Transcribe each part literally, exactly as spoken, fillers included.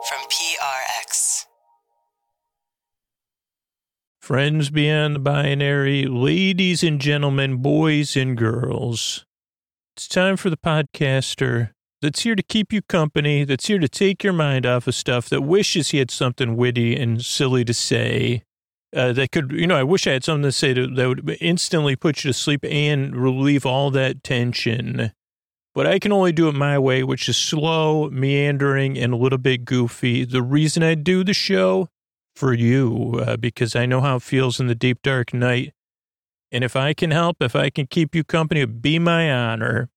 from P R X. Friends beyond the binary, ladies and gentlemen, boys and girls, it's time for the podcaster that's here to keep you company, that's here to take your mind off of stuff, that wishes he had something witty and silly to say, uh, that could, you know, I wish I had something to say to, that would instantly put you to sleep and relieve all that tension. But I can only do it my way, which is slow, meandering, and a little bit goofy. The reason I do the show? For you, uh, because I know how it feels in the deep, dark night. And if I can help, if I can keep you company, it'd be my honor.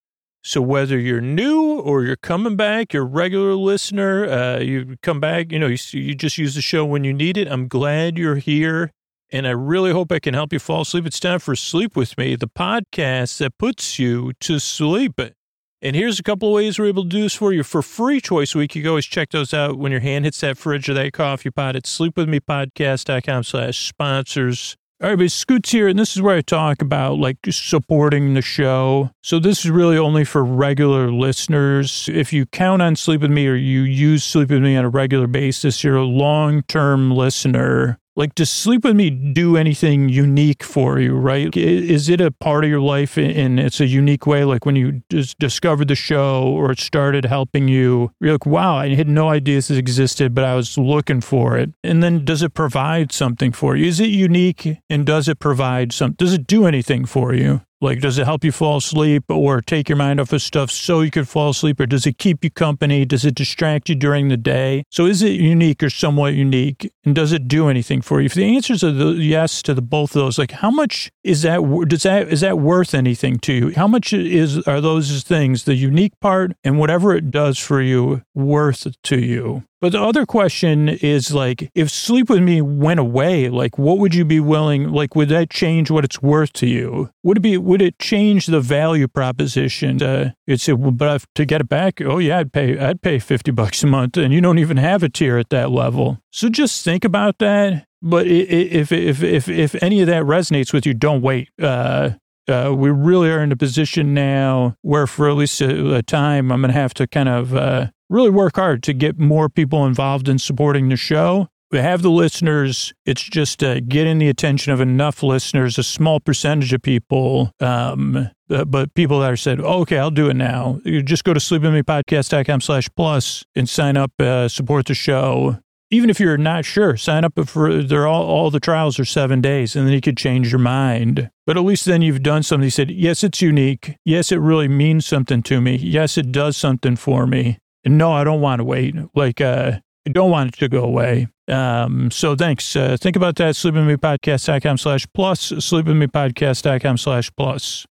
So whether you're new or you're coming back, you're a regular listener, uh, you come back, you know, you, you just use the show when you need it. I'm glad you're here. And I really hope I can help you fall asleep. It's time for Sleep With Me, the podcast that puts you to sleep. And here's a couple of ways we're able to do this for you. For free Choice Week, you can always check those out when your hand hits that fridge or that coffee pot at sleepwithmepodcast.com slash sponsors. All right, but Scoots here, and this is where I talk about, like, supporting the show. So this is really only for regular listeners. If you count on Sleep With Me or you use Sleep With Me on a regular basis, you're a long-term listener. Like, does Sleep With Me do anything unique for you, right? Is it a part of your life and it's a unique way? Like when you just discovered the show or it started helping you, you're like, wow, I had no idea this existed, but I was looking for it. And then does it provide something for you? Is it unique and does it provide some, does it do anything for you? Like, does it help you fall asleep or take your mind off of stuff so you can fall asleep? Or does it keep you company? Does it distract you during the day? So is it unique or somewhat unique? And does it do anything for you? If the answers are the yes to the both of those, like how much is that, does that, is that worth anything to you? How much is, are those things, the unique part and whatever it does for you, worth to you? But the other question is, like, if Sleep With Me went away, like, what would you be willing, like, would that change what it's worth to you? Would it be, would it change the value proposition? Uh, it's, well, but if, to get it back, oh yeah, I'd pay, I'd pay fifty bucks a month and you don't even have a tier at that level. So just think about that. But if, if, if, if any of that resonates with you, don't wait. Uh, Uh, we really are in a position now where for at least a, a time, I'm going to have to kind of uh, really work hard to get more people involved in supporting the show. We have the listeners. It's just uh, getting the attention of enough listeners, a small percentage of people, um, uh, but people that are said, oh, okay, I'll do it now. You just go to sleepwithmepodcast.com slash plus and sign up, uh, support the show. Even if you're not sure, sign up for, they're all, all the trials are seven days and then you could change your mind. But at least then you've done something. You said, yes, it's unique. Yes, it really means something to me. Yes, it does something for me. And no, I don't want to wait. Like, uh, I don't want it to go away. Um, so thanks. Uh, think about that. sleepwithmepodcast.com slash plus, sleepwithmepodcast.com slash plus.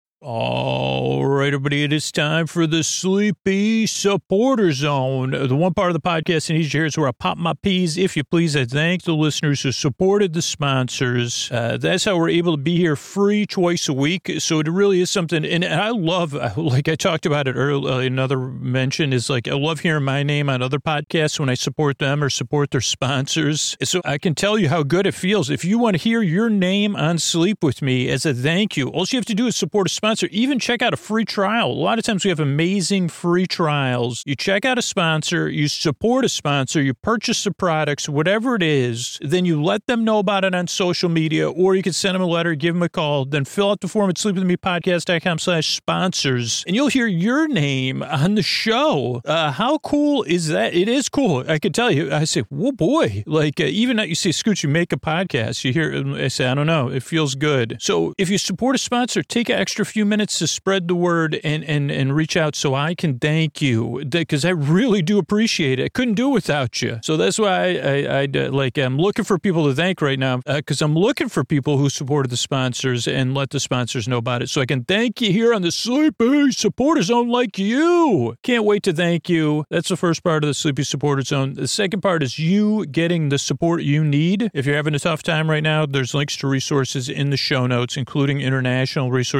All right, everybody, it is time for the Sleepy Supporter Zone. The one part of the podcast I need you to hear is where I pop my peas. If you please, I thank the listeners who supported the sponsors. Uh, that's how we're able to be here free twice a week. So it really is something, and I love, like I talked about it earlier, another mention is like, I love hearing my name on other podcasts when I support them or support their sponsors. So I can tell you how good it feels. If you want to hear your name on Sleep With Me as a thank you, all you have to do is support a sponsor. Even check out a free trial. A lot of times we have amazing free trials. You check out a sponsor, you support a sponsor, you purchase the products, whatever it is, then you let them know about it on social media, or you can send them a letter, give them a call, then fill out the form at sleepwithmepodcast.com slash sponsors, and you'll hear your name on the show. Uh, how cool is that? It is cool. I can tell you. I say, whoa, boy. Like, uh, even you say, Scooch, you make a podcast. You hear, I say, I don't know. It feels good. So if you support a sponsor, take an extra few minutes to spread the word and, and, and reach out so I can thank you, because I really do appreciate it. I couldn't do it without you. So that's why I, I, I like, I'm looking for people to thank right now, because uh, I'm looking for people who supported the sponsors and let the sponsors know about it. So I can thank you here on the Sleepy Supporter Zone like you. Can't wait to thank you. That's the first part of the Sleepy Supporter Zone. The second part is you getting the support you need. If you're having a tough time right now, there's links to resources in the show notes, including international resources you can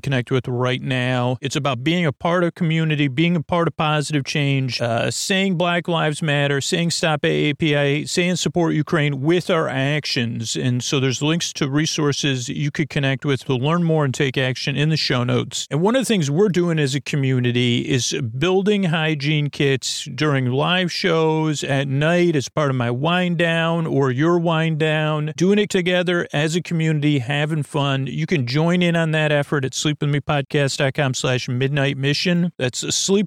connect with right now. It's about being a part of community, being a part of positive change, uh, saying Black Lives Matter, saying stop A A P I, saying support Ukraine with our actions. And so there's links to resources you could connect with to learn more and take action in the show notes. And one of the things we're doing as a community is building hygiene kits during live shows at night as part of my wind down or your wind down, doing it together as a community, having fun. You can join in on that effort at sleepwithmepodcast.com slash midnight mission. That's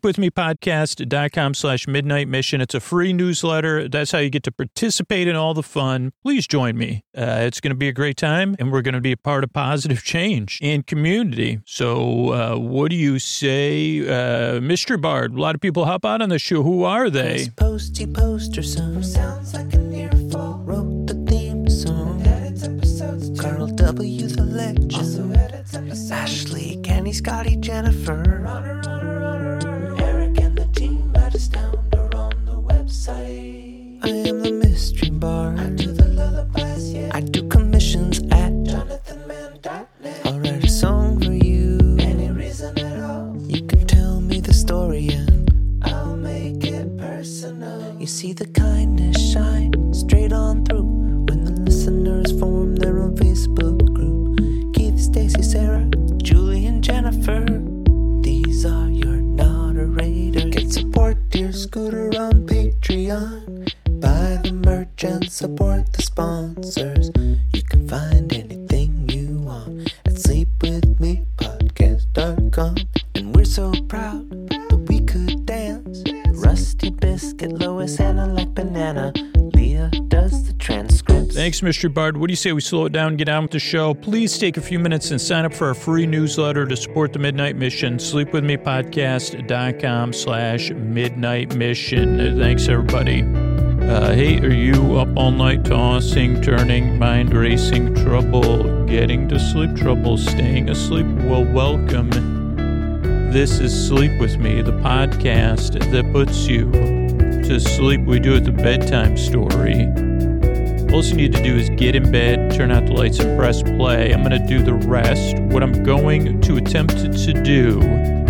sleepwithmepodcast.com slash midnight mission. It's a free newsletter. That's how you get to participate in all the fun. Please join me. Uh, it's going to be a great time, and we're going to be a part of positive change and community. So uh, what do you say, uh, Mystery Bard? A lot of people hop out on the show. Who are they? Posty poster son sounds like an earful. Wrote the theme song. Edits episodes. Carl W. the legend. Also edits episodes. Ashley, Kenny, Scotty, Jennifer. Runner, runner, runner. Eric and the team at Astound are on the website. I am the mystery bard. I do the lullabies, yeah. I do commissions at jonathan mann dot net. I'll write a song for you. Any reason at all. You can tell me the story and I'll make it personal. You see the kindness shine straight on through when the listeners form their own Facebook group. Keith, Stacy, Sarah, Julie, and Jennifer. These are your moderators. Get support dear Scooter on Patreon. Buy the merch and support the sponsors. You can find anything you want at sleep with me podcast dot com. And we're so proud that we could dance. Rusty Biscuit, Lois, Anna like banana. Leah does the transcripts. Thanks, Mystery Bard. What do you say we slow it down and get on with the show? Please take a few minutes and sign up for our free newsletter to support the Midnight Mission. Sleepwithmepodcast.com slash midnight mission. Thanks, everybody. Uh, hey, are you up all night tossing, turning, mind racing, trouble, getting to sleep, trouble, staying asleep? Well, welcome. This is Sleep With Me, the podcast that puts you to sleep. We do it the bedtime story. All you need to do is get in bed, turn out the lights, and press play. I'm going to do the rest. What I'm going to attempt to do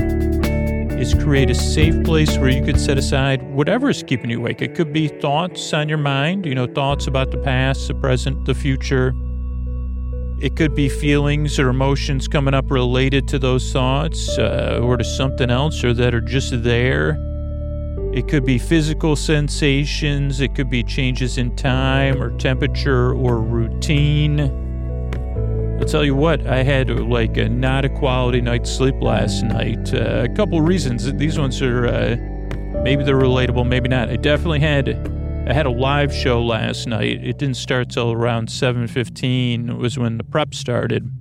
is create a safe place where you could set aside whatever is keeping you awake. It could be thoughts on your mind, you know, thoughts about the past, the present, the future. It could be feelings or emotions coming up related to those thoughts uh, or to something else or that are just there. It could be physical sensations. It could be changes in time or temperature or routine. I'll tell you what, I had like a not a quality night's sleep last night. Uh, a couple of reasons. These ones are, uh, maybe they're relatable, maybe not. I definitely had, I had a live show last night. It didn't start till around seven fifteen. It was when the prep started.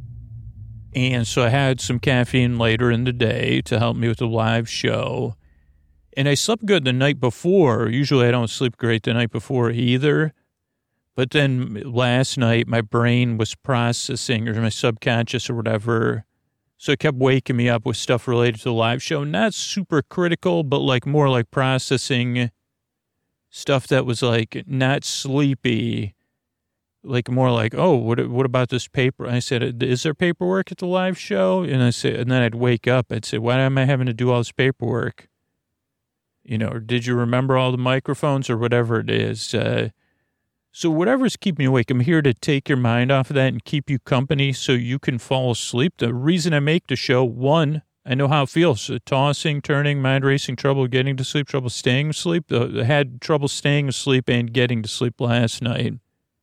And so I had some caffeine later in the day to help me with the live show. And I slept good the night before. Usually I don't sleep great the night before either. But then last night, my brain was processing, or my subconscious or whatever. So it kept waking me up with stuff related to the live show. Not super critical, but like more like processing stuff that was like not sleepy. Like more like, oh, what what about this paper? I said, is there paperwork at the live show? And I said, and then I'd wake up. I'd say, why am I having to do all this paperwork? You know, or did you remember all the microphones or whatever it is? Uh, So whatever's keeping you awake, I'm here to take your mind off of that and keep you company so you can fall asleep. The reason I make the show, one, I know how it feels. So tossing, turning, mind racing, trouble getting to sleep, trouble staying asleep. I had trouble staying asleep and getting to sleep last night.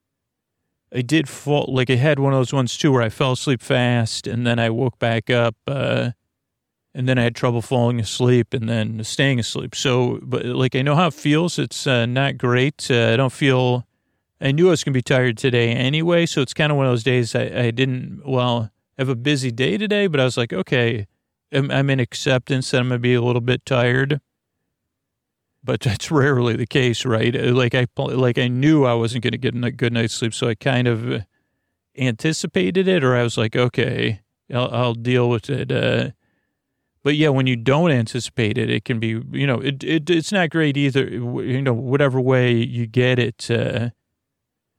I did fall, like I had one of those ones too where I fell asleep fast and then I woke back up uh, and then I had trouble falling asleep and then staying asleep. So, but like I know how it feels. It's uh, not great. Uh, I don't feel... I knew I was going to be tired today anyway, so it's kind of one of those days I, I didn't, well, have a busy day today, but I was like, okay, I'm, I'm in acceptance that I'm going to be a little bit tired. But that's rarely the case, right? Like I like I knew I wasn't going to get a good night's sleep, so I kind of anticipated it, or I was like, okay, I'll, I'll deal with it. Uh, but yeah, when you don't anticipate it, it can be, you know, it, it it's not great either, you know, whatever way you get it. Uh,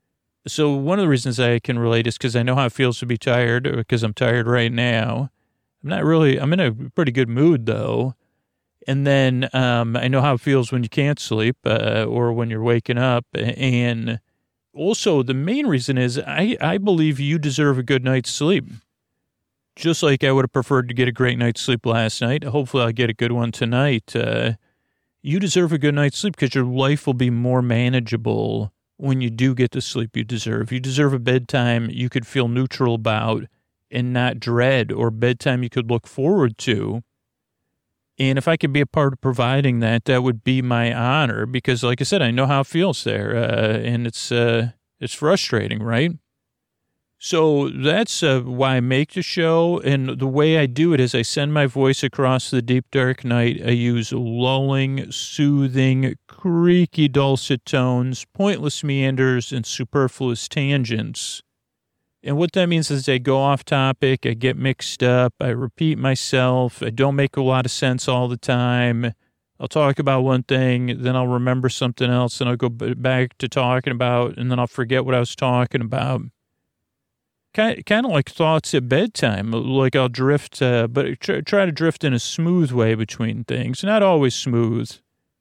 So one of the reasons I can relate is because I know how it feels to be tired, because I'm tired right now. I'm not really, I'm in a pretty good mood though. And then um, I know how it feels when you can't sleep uh, or when you're waking up. And also the main reason is I, I believe you deserve a good night's sleep. Just like I would have preferred to get a great night's sleep last night. Hopefully I'll get a good one tonight. Uh, you deserve a good night's sleep because your life will be more manageable when you do get the sleep you deserve. You deserve a bedtime you could feel neutral about and not dread, or bedtime you could look forward to. And if I could be a part of providing that, that would be my honor because, like I said, I know how it feels there, uh, and it's uh, it's frustrating, right? So that's uh, why I make the show, and the way I do it is I send my voice across the deep, dark night. I use lulling, soothing, creaky, dulcet tones, pointless meanders, and superfluous tangents. And what that means is I go off topic, I get mixed up, I repeat myself, I don't make a lot of sense all the time. I'll talk about one thing, then I'll remember something else, and I'll go back to talking about, and then I'll forget what I was talking about. Kind, kind of like thoughts at bedtime, like I'll drift, uh, but try, try to drift in a smooth way between things, not always smooth.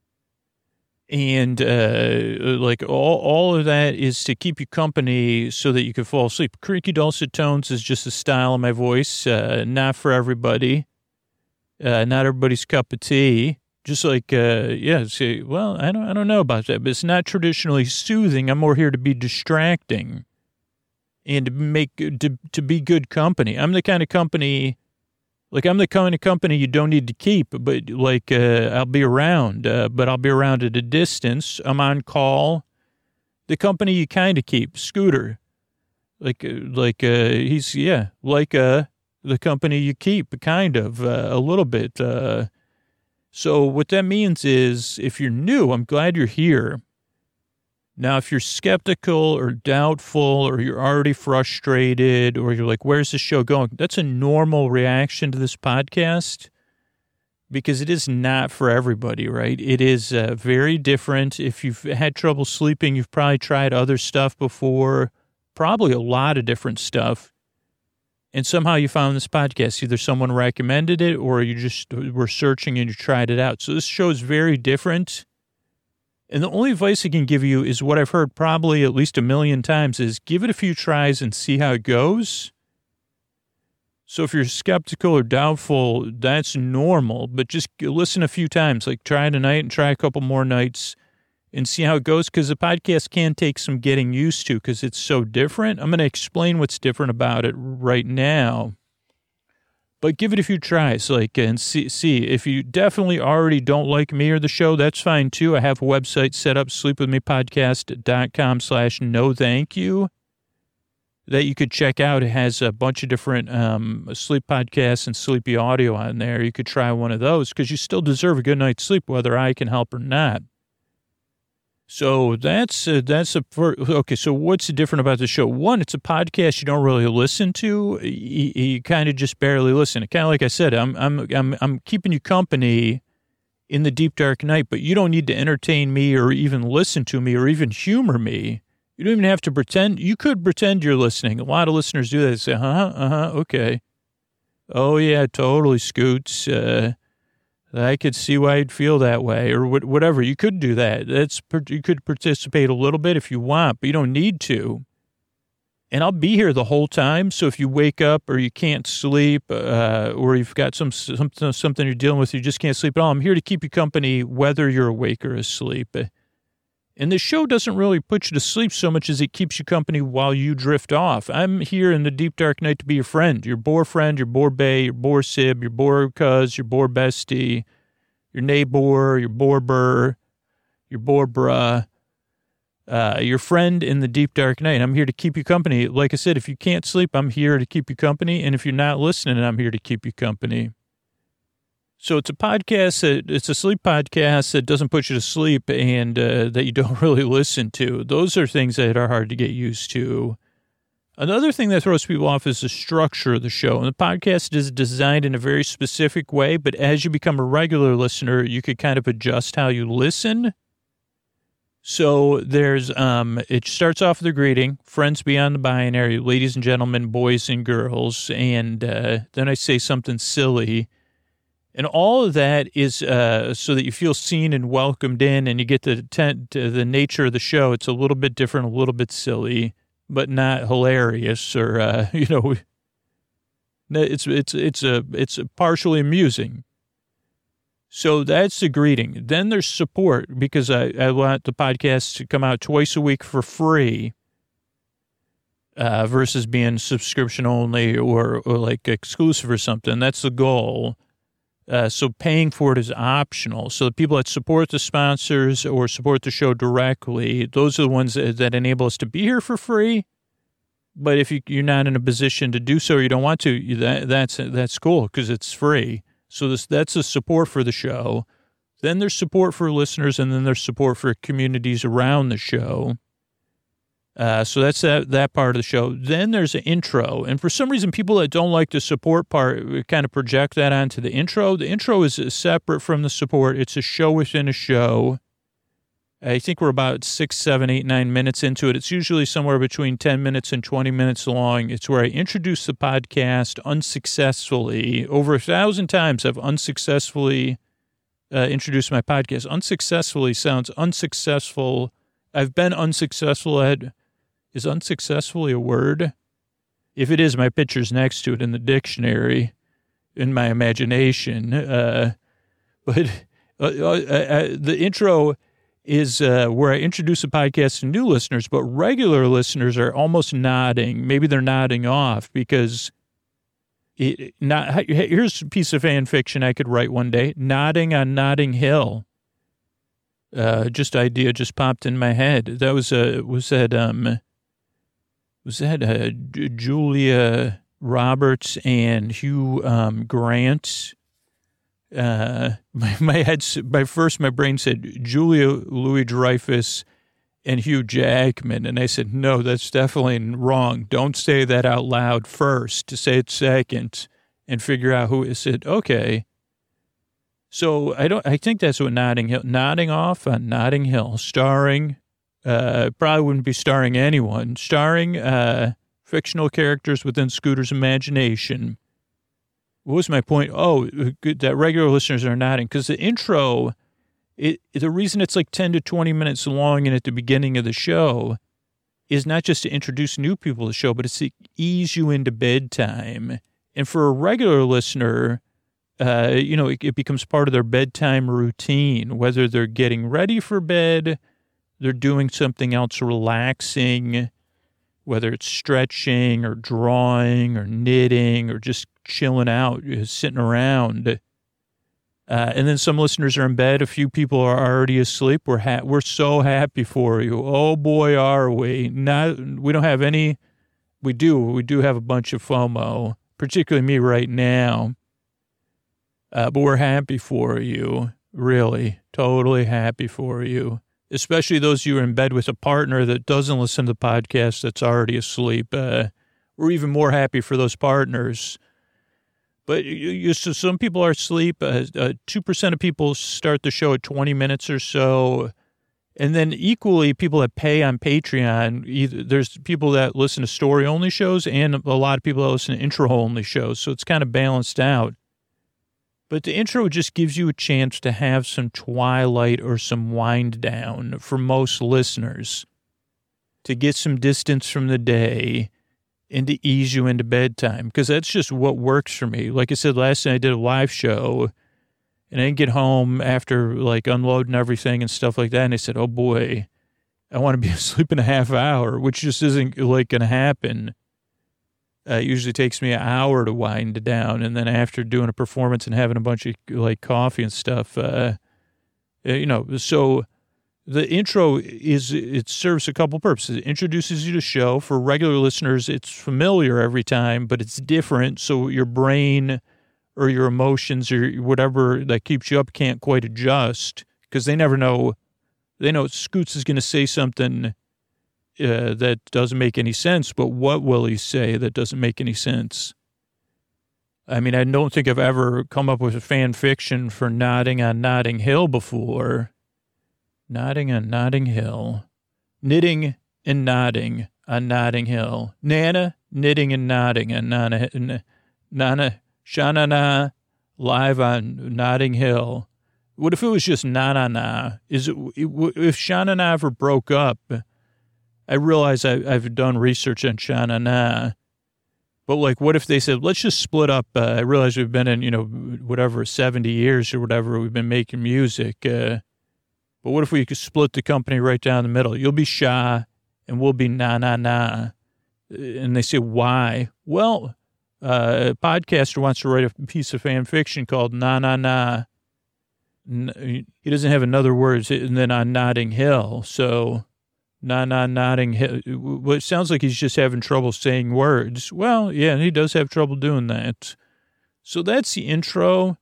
And uh, like all, all of that is to keep you company so that you can fall asleep. Creaky dulcet tones is just a style of my voice, uh, not for everybody, uh, not everybody's cup of tea. Just like, uh, yeah, see, well, I don't, I don't know about that, but it's not traditionally soothing. I'm more here to be distracting and to make to to be good company. I'm the kind of company. Like, I'm the kind of company you don't need to keep, but, like, uh, I'll be around, uh, but I'll be around at a distance. I'm on call. The company you kind of keep, Scooter. Like, uh, like uh, he's, yeah, like uh, the company you keep, kind of, uh, a little bit. Uh, so what that means is, if you're new, I'm glad you're here. Now, if you're skeptical or doubtful or you're already frustrated or you're like, where's the show going? That's a normal reaction to this podcast because it is not for everybody, right? It is uh, very different. If you've had trouble sleeping, you've probably tried other stuff before, probably a lot of different stuff. And somehow you found this podcast. Either someone recommended it or you just were searching and you tried it out. So this show is very different. And the only advice I can give you is what I've heard probably at least a million times is give it a few tries and see how it goes. So if you're skeptical or doubtful, that's normal, but just listen a few times, like try tonight and try a couple more nights and see how it goes because the podcast can take some getting used to because it's so different. I'm going to explain what's different about it right now. But give it a few tries, like, and see, see, if you definitely already don't like me or the show, that's fine, too. I have a website set up, sleepwithmepodcast.com slash no thank you, that you could check out. It has a bunch of different um, sleep podcasts and sleepy audio on there. You could try one of those because you still deserve a good night's sleep, whether I can help or not. So that's uh, that's a okay. So what's different about the show? One, it's a podcast you don't really listen to. You, you kind of just barely listen. Kind of like I said, I'm I'm I'm I'm keeping you company in the deep dark night, but you don't need to entertain me or even listen to me or even humor me. You don't even have to pretend. You could pretend you're listening. A lot of listeners do that. They say, uh huh, uh huh, okay. Oh yeah, totally, Scoots. Uh, I could see why you'd feel that way or whatever. You could do that. That's, you could participate a little bit if you want, but you don't need to. And I'll be here the whole time. So if you wake up or you can't sleep uh, or you've got some, something, something you're dealing with, you just can't sleep at all, I'm here to keep you company whether you're awake or asleep. And the show doesn't really put you to sleep so much as it keeps you company while you drift off. I'm here in the deep dark night to be your friend, your boar friend, your boar bae, your boar sib, your boar cuz, your boar bestie, your neighbor, your boar burr, your boar bruh, uh, your friend in the deep dark night. I'm here to keep you company. Like I said, if you can't sleep, I'm here to keep you company. And if you're not listening, I'm here to keep you company. So it's a podcast, that, it's a sleep podcast that doesn't put you to sleep and uh, that you don't really listen to. Those are things that are hard to get used to. Another thing that throws people off is the structure of the show. And the podcast is designed in a very specific way, but as you become a regular listener, you could kind of adjust how you listen. So there's, um, it starts off with a greeting, friends beyond the binary, ladies and gentlemen, boys and girls. And uh, then I say something silly. And all of that is uh, so that you feel seen and welcomed in, and you get the tent, uh, the nature of the show. It's a little bit different, a little bit silly, but not hilarious or, uh, you know, it's, it's, it's, a, it's partially amusing. So that's the greeting. Then there's support, because I, I want the podcast to come out twice a week for free uh, versus being subscription only or, or like exclusive or something. That's the goal. Uh, so paying for it is optional. So the people that support the sponsors or support the show directly, those are the ones that, that enable us to be here for free. But if you, you're not in a position to do so or you don't want to, you, that, that's that's cool because it's free. So this, that's the support for the show. Then there's support for listeners, and then there's support for communities around the show. Uh, so that's that, that part of the show. Then there's an intro. And for some reason, people that don't like the support part kind of project that onto the intro. The intro is separate from the support. It's a show within a show. I think we're about six, seven, eight, nine minutes into it. It's usually somewhere between ten minutes and twenty minutes long. It's where I introduce the podcast unsuccessfully. Over a thousand times I've unsuccessfully uh, introduced my podcast. Unsuccessfully sounds unsuccessful. I've been unsuccessful at, is unsuccessfully a word? If it is, my picture's next to it in the dictionary, in my imagination. Uh, but uh, uh, uh, the intro is uh, where I introduce the podcast to new listeners, but regular listeners are almost nodding. Maybe they're nodding off because it, not, here's a piece of fan fiction I could write one day, Nodding on Notting Hill. Uh, just idea just popped in my head. That was, uh, was that, um, was that uh, Julia Roberts and Hugh um, Grant? Uh, my, my head, my first, my brain said Julia Louis-Dreyfus and Hugh Jackman. And I said, no, that's definitely wrong. Don't say that out loud first, to say it second and figure out who is it. Okay. So I don't, I think that's what Notting Hill, nodding off on Notting Hill, starring, uh, probably wouldn't be starring anyone, starring, uh, fictional characters within Scooter's imagination. What was my point? Oh, good, that regular listeners are nodding because the intro, it, the reason it's like ten to twenty minutes long and at the beginning of the show is not just to introduce new people to the show, but it's to ease you into bedtime. And for a regular listener, uh, you know, it, it becomes part of their bedtime routine, whether they're getting ready for bed, they're doing something else relaxing, whether it's stretching or drawing or knitting or just chilling out, sitting around. Uh, and then some listeners are in bed. A few people are already asleep. We're ha- we're so happy for you. Oh, boy, are we. Not, we don't have any. We do. We do have a bunch of FOMO, particularly me right now. Uh, but we're happy for you. Really. Totally happy for you. Especially those of you who are in bed with a partner that doesn't listen to the podcast that's already asleep. Uh, we're even more happy for those partners. But you, you, so some people are asleep. Uh, uh, two percent of people start the show at twenty minutes or so. And then equally, people that pay on Patreon, either, there's people that listen to story-only shows and a lot of people that listen to intro-only shows. So it's kind of balanced out. But the intro just gives you a chance to have some twilight or some wind down for most listeners, to get some distance from the day and to ease you into bedtime, because that's just what works for me. Like I said, last night I did a live show, and I didn't get home after, like, unloading everything and stuff like that, and I said, oh, boy, I want to be asleep in a half hour, which just isn't, like, going to happen. Uh, it usually takes me an hour to wind down, and then after doing a performance and having a bunch of, like, coffee and stuff, uh, you know, so the intro is, it serves a couple purposes. It introduces you to the show. For regular listeners, it's familiar every time, but it's different. So your brain or your emotions or whatever that keeps you up can't quite adjust because they never know. They know Scoots is going to say something uh, that doesn't make any sense, but what will he say that doesn't make any sense? I mean, I don't think I've ever come up with a fan fiction for Nodding on Notting Hill before. Nodding on Notting Hill. Knitting and nodding on Notting Hill. Nana, knitting and nodding on Nana, Nana, Sha-na-na, live on Notting Hill. What if it was just na-na-na? Is it, if Sha-na-na ever broke up, I realize I, I've done research on Sha-na-na, but like, what if they said, let's just split up? Uh, I realize we've been in, you know, whatever, seventy years or whatever, we've been making music. Uh, but what if we could split the company right down the middle? You'll be Sha and we'll be na-na-na. And they say, why? Well, uh, a podcaster wants to write a piece of fan fiction called Na-na-na. He doesn't have another word than on Notting Hill. So, na-na, Notting Hill. Well, it sounds like he's just having trouble saying words. Well, yeah, he does have trouble doing that. So that's the intro.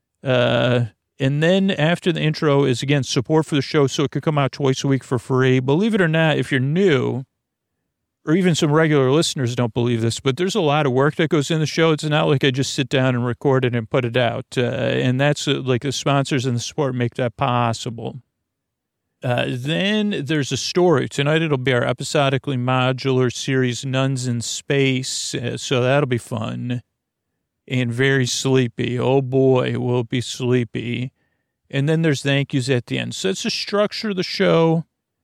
Uh, and then after the intro is, again, support for the show so it could come out twice a week for free. Believe it or not, if you're new, or even some regular listeners don't believe this, but there's a lot of work that goes in the show. It's not like I just sit down and record it and put it out. Uh, and that's uh, like the sponsors and the support make that possible. Uh, then there's a story. Tonight it'll be our episodically modular series, Nuns in Space. Uh, so that'll be fun and very sleepy. Oh boy, we'll be sleepy. And then there's thank yous at the end. So that's the structure of the show.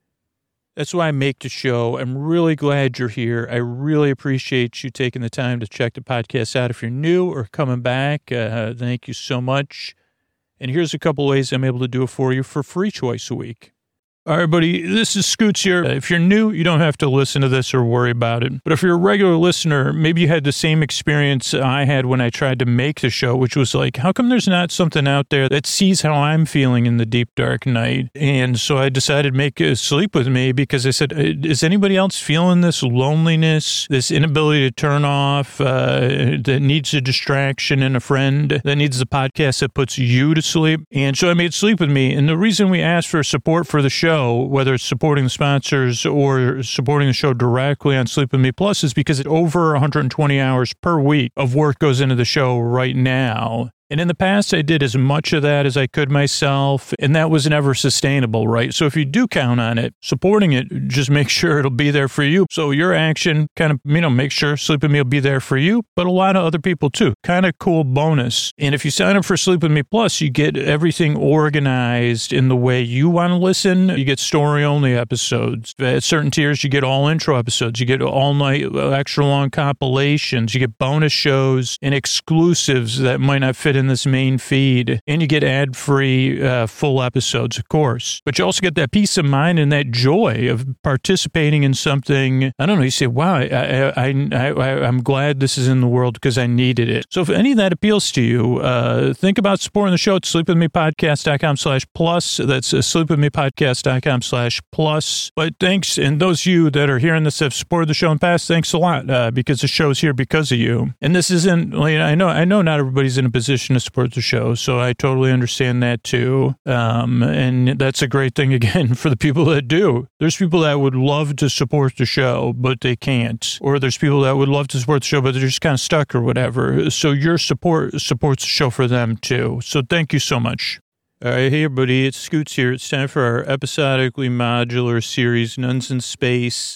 That's why I make the show. I'm really glad you're here. I really appreciate you taking the time to check the podcast out. If you're new or coming back, uh, thank you so much. And here's a couple ways I'm able to do it for you for free twice a week. All right, buddy, this is Scoots here. If you're new, you don't have to listen to this or worry about it. But if you're a regular listener, maybe you had the same experience I had when I tried to make the show, which was like, how come there's not something out there that sees how I'm feeling in the deep, dark night? And so I decided to make it Sleep With Me because I said, is anybody else feeling this loneliness, this inability to turn off, uh, that needs a distraction and a friend, that needs the podcast that puts you to sleep? And so I made Sleep With Me. And the reason we asked for support for the show, whether it's supporting the sponsors or supporting the show directly on Sleep With Me Plus, is because it over one hundred twenty hours per week of work goes into the show right now. And in the past, I did as much of that as I could myself, and that was never sustainable, right? So if you do count on it, supporting it, just make sure it'll be there for you. So your action kind of, you know, make sure Sleep With Me will be there for you, but a lot of other people too. Kind of cool bonus. And if you sign up for Sleep With Me Plus, you get everything organized in the way you want to listen. You get story-only episodes. At certain tiers, you get all intro episodes. You get all-night, extra-long compilations. You get bonus shows and exclusives that might not fit in this main feed, and you get ad-free uh, full episodes, of course. But you also get that peace of mind and that joy of participating in something. I don't know. You say, "Wow, I, I, I, I I'm glad this is in the world because I needed it." So if any of that appeals to you, uh, think about supporting the show at sleepwithmepodcast.com slash plus. That's uh, sleepwithmepodcast.com slash plus. But thanks, and those of you that are hearing this have supported the show in the past, thanks a lot uh, because the show's here because of you. And this isn't. Like, I know. I know not everybody's in a position to support the show, so I totally understand that too. Um, and that's a great thing, again, for the people that do. There's people that would love to support the show, but they can't. Or there's people that would love to support the show, but they're just kind of stuck or whatever. So your support supports the show for them too. So thank you so much. All right, hey everybody, it's Scoots here. It's time for our episodically modular series, Nuns in Space.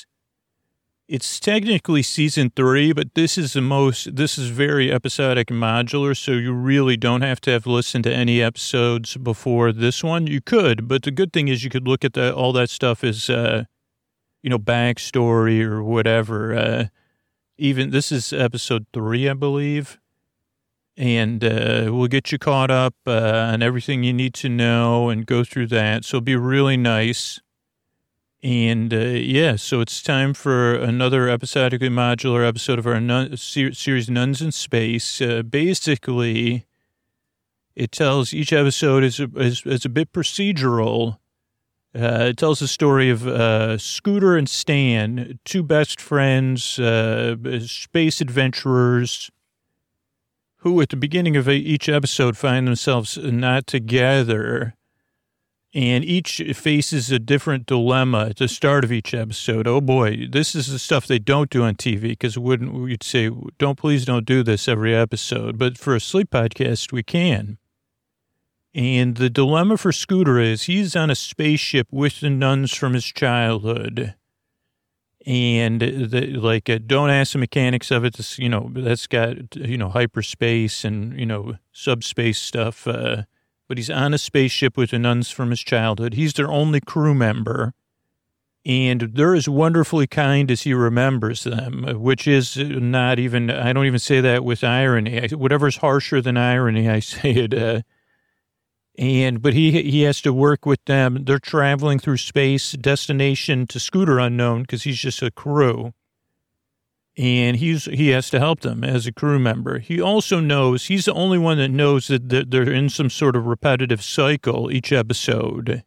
It's technically season three, but this is the most, this is very episodic and modular, so you really don't have to have listened to any episodes before this one. You could, but the good thing is you could look at that, all that stuff as, uh, you know, backstory or whatever. Uh, even, this is episode three, I believe, and uh, we'll get you caught up uh, on everything you need to know and go through that, so it'll be really nice. And, uh, yeah, so it's time for another episodically modular episode of our nun- ser- series Nuns in Space. Uh, basically, it tells each episode is a, is, is a bit procedural. Uh, it tells the story of uh, Scooter and Stan, two best friends, uh, space adventurers, who at the beginning of each episode find themselves not together. And each faces a different dilemma at the start of each episode. Oh boy, this is the stuff they don't do on T V, because wouldn't we'd say, don't, please don't do this every episode. But for a sleep podcast, we can. And the dilemma for Scooter is he's on a spaceship with the nuns from his childhood. And, the, like, uh, don't ask the mechanics of it. This, you know, that's got, you know, hyperspace and, you know, subspace stuff. Uh, but he's on a spaceship with the nuns from his childhood. He's their only crew member. And they're as wonderfully kind as he remembers them, which is not even, I don't even say that with irony. I, whatever's harsher than irony, I say it. Uh, and, but he, he has to work with them. They're traveling through space, destination to Scooter unknown, because he's just a crew. And he's, he has to help them as a crew member. He also knows, he's the only one that knows that they're in some sort of repetitive cycle each episode.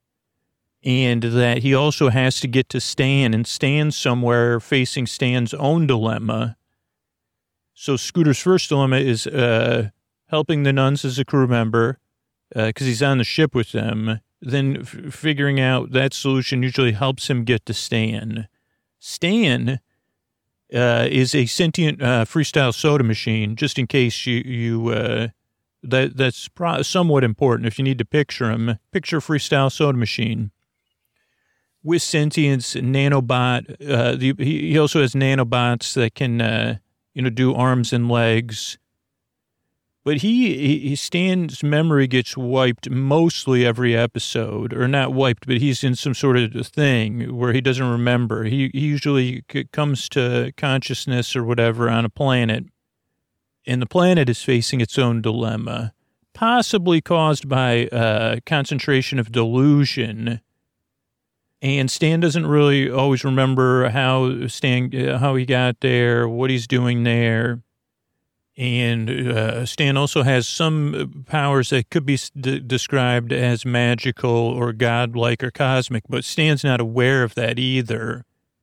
And that he also has to get to Stan, and Stan's somewhere facing Stan's own dilemma. So Scooter's first dilemma is uh, helping the nuns as a crew member, because uh, he's on the ship with them. Then f- figuring out that solution usually helps him get to Stan. Stan uh, is a sentient uh, freestyle soda machine, just in case you, you uh, that that's pro- somewhat important. If you need to picture him, picture freestyle soda machine. With sentience, nanobot, uh, the, he, he also has nanobots that can, uh, you know, do arms and legs. But he, he, Stan's memory gets wiped mostly every episode, or not wiped, but he's in some sort of thing where he doesn't remember. He, he usually c- comes to consciousness or whatever on a planet, and the planet is facing its own dilemma, possibly caused by uh, concentration of delusion. And Stan doesn't really always remember how Stan, uh, how he got there, what he's doing there. And uh, Stan also has some powers that could be d- described as magical or godlike or cosmic, but Stan's not aware of that either.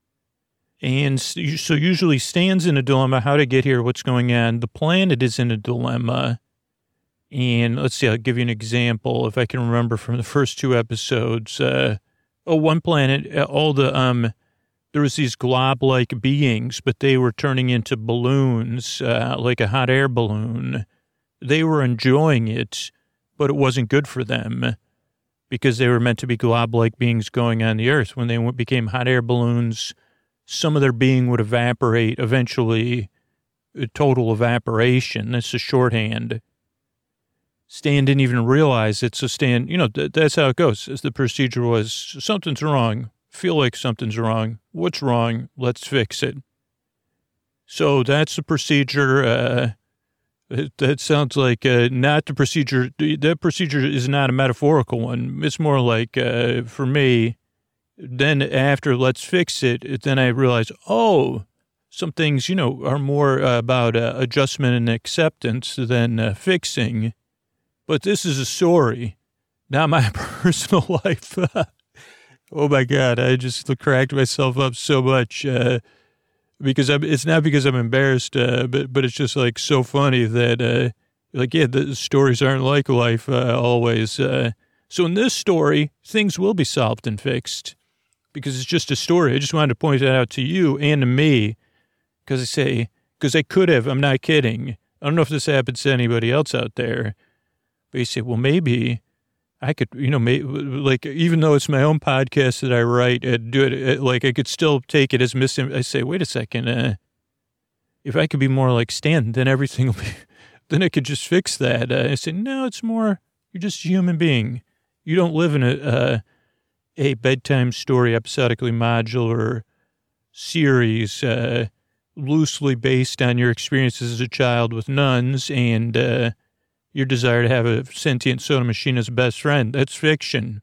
And so usually Stan's in a dilemma, how to get here, what's going on. The planet is in a dilemma. And let's see, I'll give you an example, if I can remember from the first two episodes. Uh, Oh, one planet, all the, um, there was these glob-like beings, but they were turning into balloons, uh, like a hot air balloon. They were enjoying it, but it wasn't good for them because they were meant to be glob-like beings going on the earth. When they became hot air balloons, some of their being would evaporate, eventually total evaporation. That's a shorthand. Stan didn't even realize it, so Stan, you know, th- that's how it goes. As the procedure was, something's wrong, feel like something's wrong. What's wrong? Let's fix it. So that's the procedure. Uh, it, that sounds like uh, not the procedure. That procedure is not a metaphorical one. It's more like, uh, for me, then after let's fix it, then I realize, oh, some things, you know, are more uh, about uh, adjustment and acceptance than uh, fixing. But this is a story, not my personal life. Oh, my God. I just cracked myself up so much uh, because I'm, it's not because I'm embarrassed, uh, but, but it's just like so funny that, uh, like, yeah, the stories aren't like life uh, always. Uh, so in this story, things will be solved and fixed because it's just a story. I just wanted to point that out to you and to me because I say, because I could have, I'm not kidding. I don't know if this happens to anybody else out there. But you say, well, maybe I could, you know, maybe, like, even though it's my own podcast that I write and do it, like, I could still take it as missing. I say, wait a second. Uh, if I could be more like Stan, then everything will be, then I could just fix that. Uh, I say, no, it's more, you're just a human being. You don't live in a, uh, a bedtime story, episodically modular series, uh, loosely based on your experiences as a child with nuns and, uh, your desire to have a sentient soda machine as a best friend. That's fiction.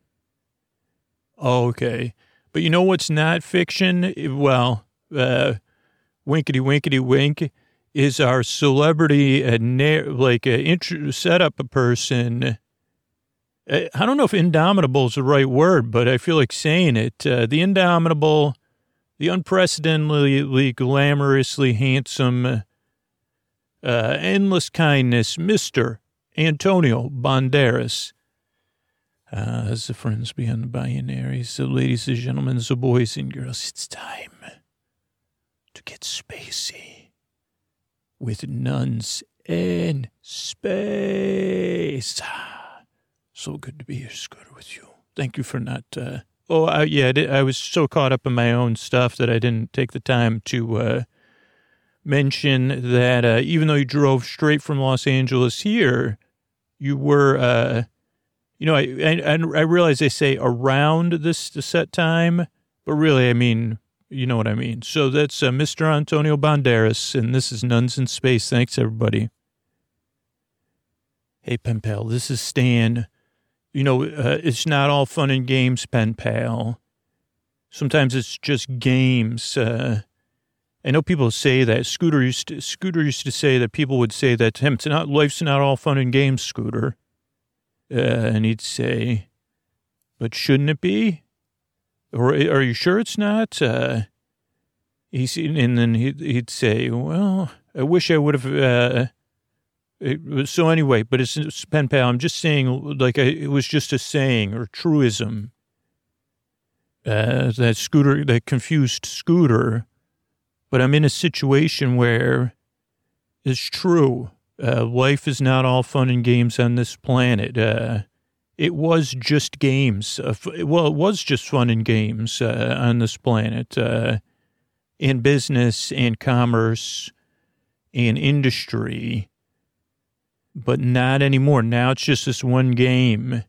Okay. But you know what's not fiction? Well, uh, winkety winkety wink is our celebrity, uh, na- like a intro- set up a person. Uh, I don't know if indomitable is the right word, but I feel like saying it. Uh, the indomitable, the unprecedentedly glamorously handsome, uh, endless kindness, Mister Antonio Banderas. Uh, as the friends beyond the binaries, so ladies and gentlemen, so boys and girls, it's time to get spacey with nuns in space. So good to be here, Scooter, with you. Thank you for not, uh, oh, I, yeah, I, did, I was so caught up in my own stuff that I didn't take the time to uh, mention that uh, even though you drove straight from Los Angeles here, you were, uh, you know, I, I, I realize they say around this set time, but really, I mean, you know what I mean. So that's uh, Mister Antonio Banderas, and this is Nuns in Space. Thanks, everybody. Hey, pen pal, this is Stan. You know, uh, it's not all fun and games, pen pal. Sometimes it's just games. Uh, I know people say that. Scooter used to, Scooter used to say that people would say that to him. It's not, life's not all fun and games, Scooter. Uh, and he'd say, but shouldn't it be? Or are you sure it's not? Uh, he's, and then he'd, he'd say, well, I wish I would have... Uh, It, so anyway, but it's, it's pen pal. I'm just saying, like, I, it was just a saying or truism. Uh, that Scooter, that confused Scooter. But I'm in a situation where it's true. Uh, life is not all fun and games on this planet. Uh, it was just games. Uh, well, it was just fun and games uh, on this planet. Uh, in business and commerce and industry. But not anymore. Now it's just this one game.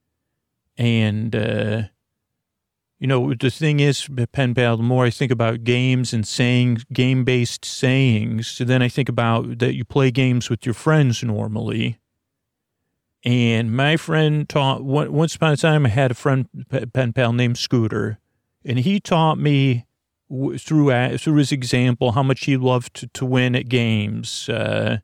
And, uh, you know, the thing is, pen pal, the more I think about games and saying game-based sayings, then I think about that you play games with your friends normally. And my friend taught, once upon a time, I had a friend, pen pal, named Scooter. And he taught me through, through his example how much he loved to, to win at games. Uh,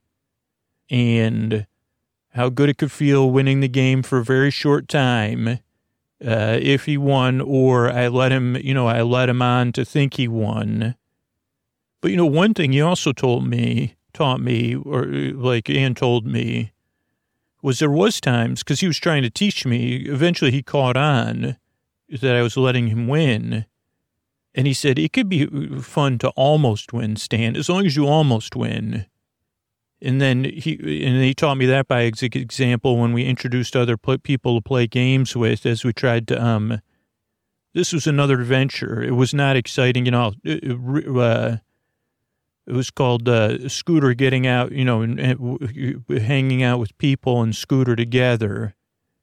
And how good it could feel winning the game for a very short time uh, if he won, or I let him, you know, I let him on to think he won. But, you know, one thing he also told me, taught me, or like Ann told me, was there was times, because he was trying to teach me, eventually he caught on that I was letting him win. And he said, it could be fun to almost win, Stan, as long as you almost win. And then he and he taught me that by example when we introduced other people to play games with, as we tried to, um, this was another adventure. It was not exciting, you know, it, uh, it was called uh, Scooter getting out, you know, and, and hanging out with people and Scooter together.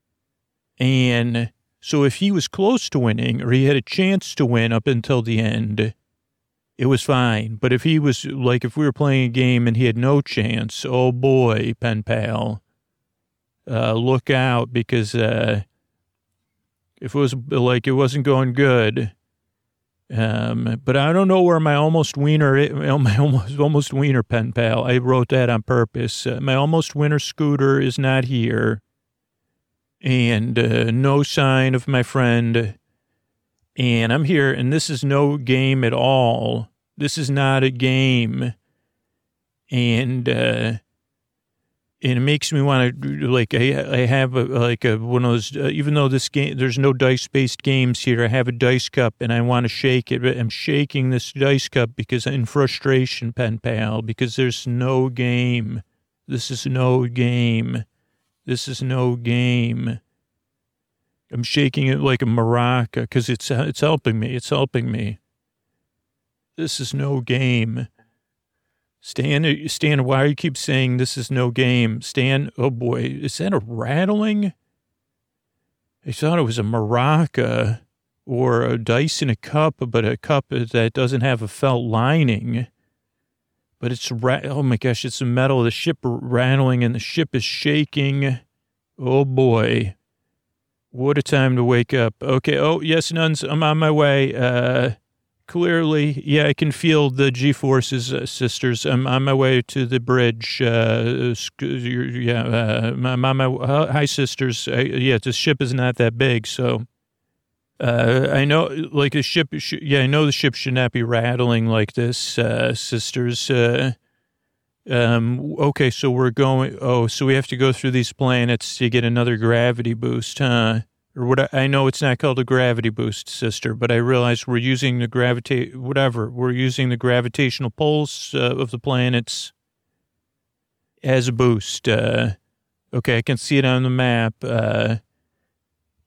And so if he was close to winning or he had a chance to win up until the end, it was fine. But if he was, like, if we were playing a game and he had no chance, oh boy, pen pal, uh, look out, because uh, if it was, like, it wasn't going good. Um, but I don't know where my almost wiener, my almost, almost wiener, pen pal, I wrote that on purpose. Uh, my almost winner Scooter is not here. And uh, no sign of my friend. And I'm here, and this is no game at all. This is not a game. And, uh, and it makes me want to, like, I, I have, a, like, a, one of those, uh, even though this game, there's no dice-based games here, I have a dice cup, and I want to shake it. But I'm shaking this dice cup because in frustration, pen pal, because there's no game. This is no game. This is no game. I'm shaking it like a maraca because it's it's helping me. It's helping me. This is no game. Stan, Stan, why do you keep saying this is no game? Stan, oh boy, is that a rattling? I thought it was a maraca or a dice in a cup, but a cup that doesn't have a felt lining. But it's, ra- oh my gosh, it's the metal. The ship rattling and the ship is shaking. Oh boy. What a time to wake up. Okay. Oh, yes, nuns, I'm on my way. Uh, clearly, yeah, I can feel the G-forces, uh, sisters. I'm on my way to the bridge. Uh, yeah, uh, I'm on my, uh, hi, sisters. I, yeah, the ship is not that big, so uh, I know, like, the ship, sh- yeah, I know the ship should not be rattling like this, uh, sisters. Uh, um, okay, so we're going, oh, so we have to go through these planets to get another gravity boost, huh? Or what? I know it's not called a gravity boost, sister, but I realize we're using the gravita, whatever, we're using the gravitational pulse uh, of the planets as a boost. Uh, okay, I can see it on the map. Uh,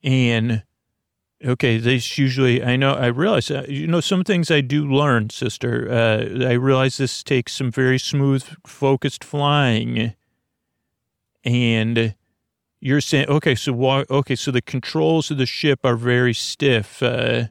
And, okay, this usually, I know, I realize, uh, you know, some things I do learn, sister. Uh, I realize this takes some very smooth, focused flying. And you're saying, okay, so walk, okay, so the controls of the ship are very stiff. Uh,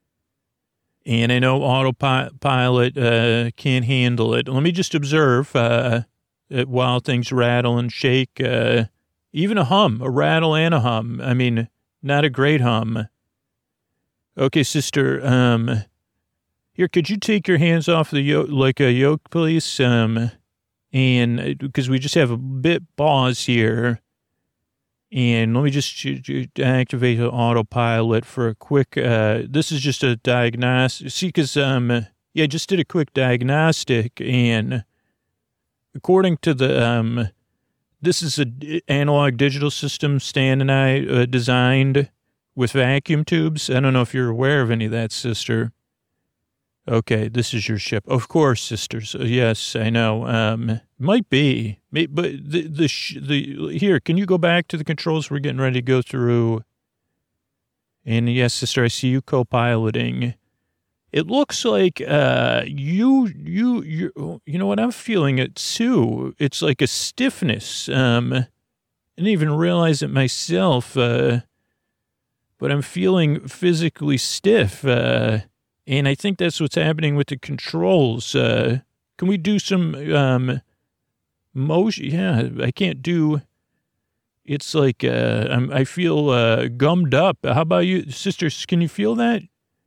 and I know autopilot uh, can't handle it. Let me just observe uh, while things rattle and shake. Uh, even a hum, a rattle and a hum. I mean, not a great hum. Okay, sister, um, here, could you take your hands off the yoke, like a yoke, please? Um, and because we just have a bit pause here. And let me just activate the autopilot for a quick, uh, this is just a diagnostic. See, because, um, yeah, I just did a quick diagnostic, and according to the, um, this is an analog digital system Stan and I uh, designed with vacuum tubes. I don't know if you're aware of any of that, sister. Okay, this is your ship. Of course, sisters. Yes, I know. Um, might be. But the, the, the, here, can you go back to the controls we're getting ready to go through? And yes, sister, I see you co-piloting. It looks like, uh, you, you, you, you know what? I'm feeling it too. It's like a stiffness. Um, I didn't even realize it myself, uh, but I'm feeling physically stiff, uh, and I think that's what's happening with the controls. Uh, can we do some um, motion? Yeah, I can't do. It's like uh, I'm, I feel uh, gummed up. How about you, sisters? Can you feel that?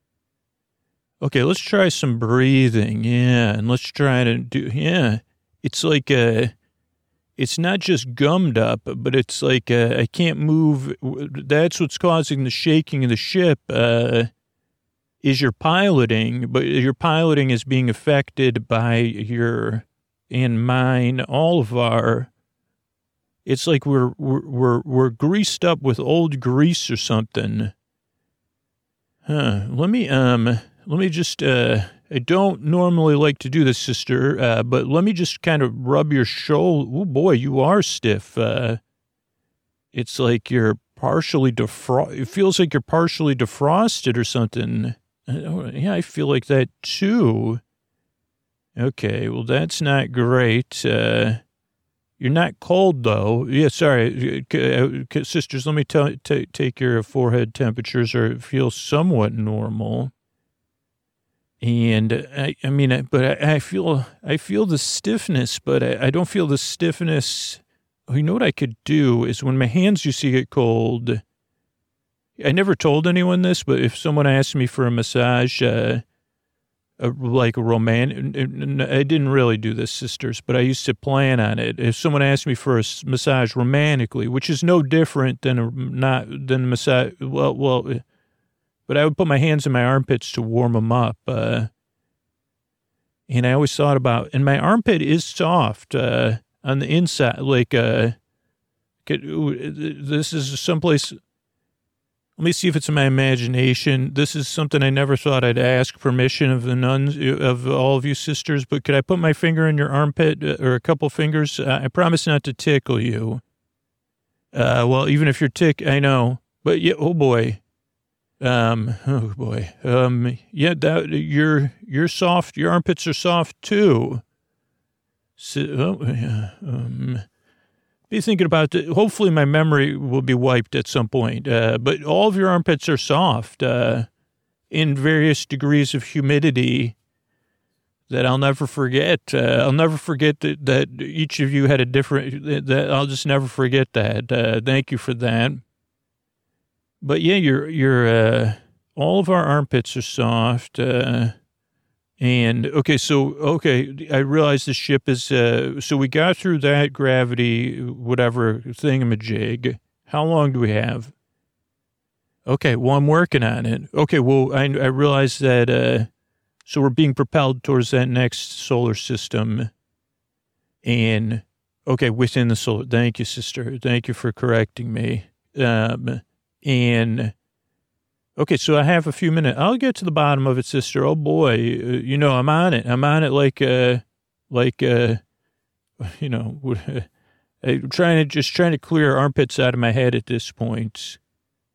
Okay, let's try some breathing. Yeah, and let's try to do. Yeah, it's like uh, it's not just gummed up, but it's like uh, I can't move. That's what's causing the shaking of the ship. Uh, is your piloting, but your piloting is being affected by your and mine, all of our, it's like we're, we're, we're, we're greased up with old grease or something. Huh. Let me, um, let me just, uh, I don't normally like to do this, sister, uh, but let me just kind of rub your shoulder. Oh boy, you are stiff. Uh, it's like you're partially defro, it feels like you're partially defrosted or something. Yeah, I feel like that too. Okay, well, that's not great. Uh, you're not cold, though. Yeah, sorry. Sisters, let me tell, t- take your forehead temperatures, or it feels somewhat normal. And, I, I mean, but I, I feel I feel the stiffness, but I, I don't feel the stiffness. You know what I could do is when my hands used to get cold, I never told anyone this, but if someone asked me for a massage, uh, a, like a romantic, I didn't really do this, sisters, but I used to plan on it. If someone asked me for a massage romantically, which is no different than a not than massage, well, well, but I would put my hands in my armpits to warm them up. Uh, and I always thought about, and my armpit is soft uh, on the inside, like uh, this is someplace. Let me see if it's in my imagination. This is something I never thought I'd ask permission of the nuns, of all of you sisters, but could I put my finger in your armpit, or a couple fingers? Uh, I promise not to tickle you. Uh, well, even if you're tick, I know, but yeah, oh boy. Um, oh boy. Um, yeah, that, you're, you're soft. Your armpits are soft too. So, oh, yeah, um, be thinking about it. Hopefully my memory will be wiped at some point. Uh, but all of your armpits are soft, uh, in various degrees of humidity that I'll never forget. Uh, I'll never forget that, that each of you had a different, that, that I'll just never forget that. Uh, thank you for that. But yeah, your, your, uh, all of our armpits are soft, uh, and, okay, so, okay, I realize the ship is, uh, so we got through that gravity, whatever, thingamajig. How long do we have? Okay, well, I'm working on it. Okay, well, I, I realize that, uh, so we're being propelled towards that next solar system. And, okay, within the solar, thank you, sister. Thank you for correcting me. Um, and... Okay, so I have a few minutes. I'll get to the bottom of it, sister. Oh boy, you know, I'm on it. I'm on it like, uh, like, uh, you know, I'm trying to just trying to clear armpits out of my head at this point.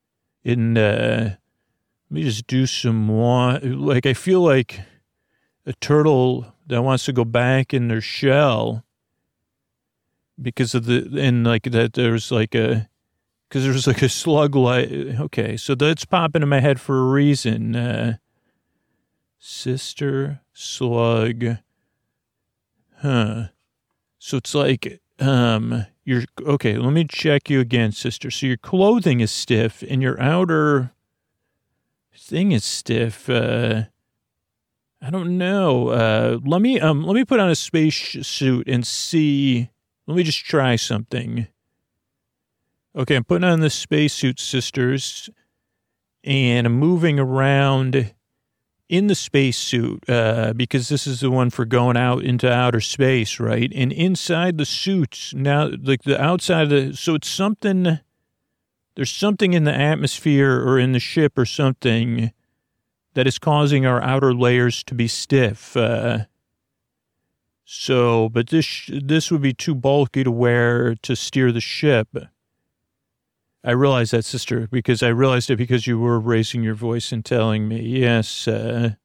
And, uh, let me just do some more. Like, I feel like a turtle that wants to go back in their shell because of the, and like that there's like a, because there's like a slug light. Okay, so that's popping in my head for a reason. Uh, sister slug. Huh. So it's like, um, you're, okay, let me check you again, sister. So your clothing is stiff and your outer thing is stiff. Uh, I don't know. Uh, let me, um, let me put on a space suit and see. Let me just try something. Okay, I'm putting on the spacesuit, sisters, and I'm moving around in the spacesuit uh, because this is the one for going out into outer space, right? And inside the suits, now, like the outside of the, so it's something, there's something in the atmosphere or in the ship or something that is causing our outer layers to be stiff. Uh, so, but this, this would be too bulky to wear to steer the ship. I realized that, sister, because I realized it because you were raising your voice and telling me, yes. Uh,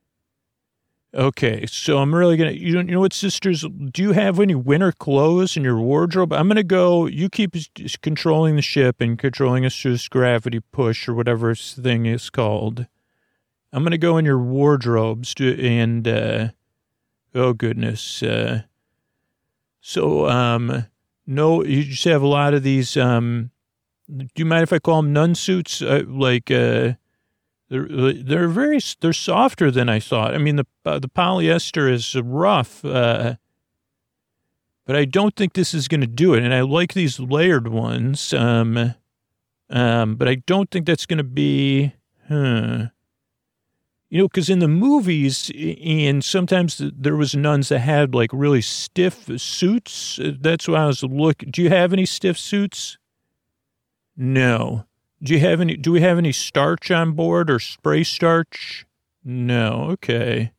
okay, so I'm really going to, you know, you know what, sisters, do you have any winter clothes in your wardrobe? I'm going to go, you keep controlling the ship and controlling us through this gravity push or whatever this thing is called. I'm going to go in your wardrobes to, and, uh, oh, goodness. Uh, so, um, no, you just have a lot of these, um, do you mind if I call them nun suits? Uh, like, uh, they're, they're very, they're softer than I thought. I mean, the, uh, the polyester is rough, uh, but I don't think this is going to do it. And I like these layered ones. Um, um, but I don't think that's going to be, huh. You know, because in the movies, and sometimes there was nuns that had like really stiff suits. That's why I was looking. Do you have any stiff suits? No. Do you have any, do we have any starch on board or spray starch? No. Okay.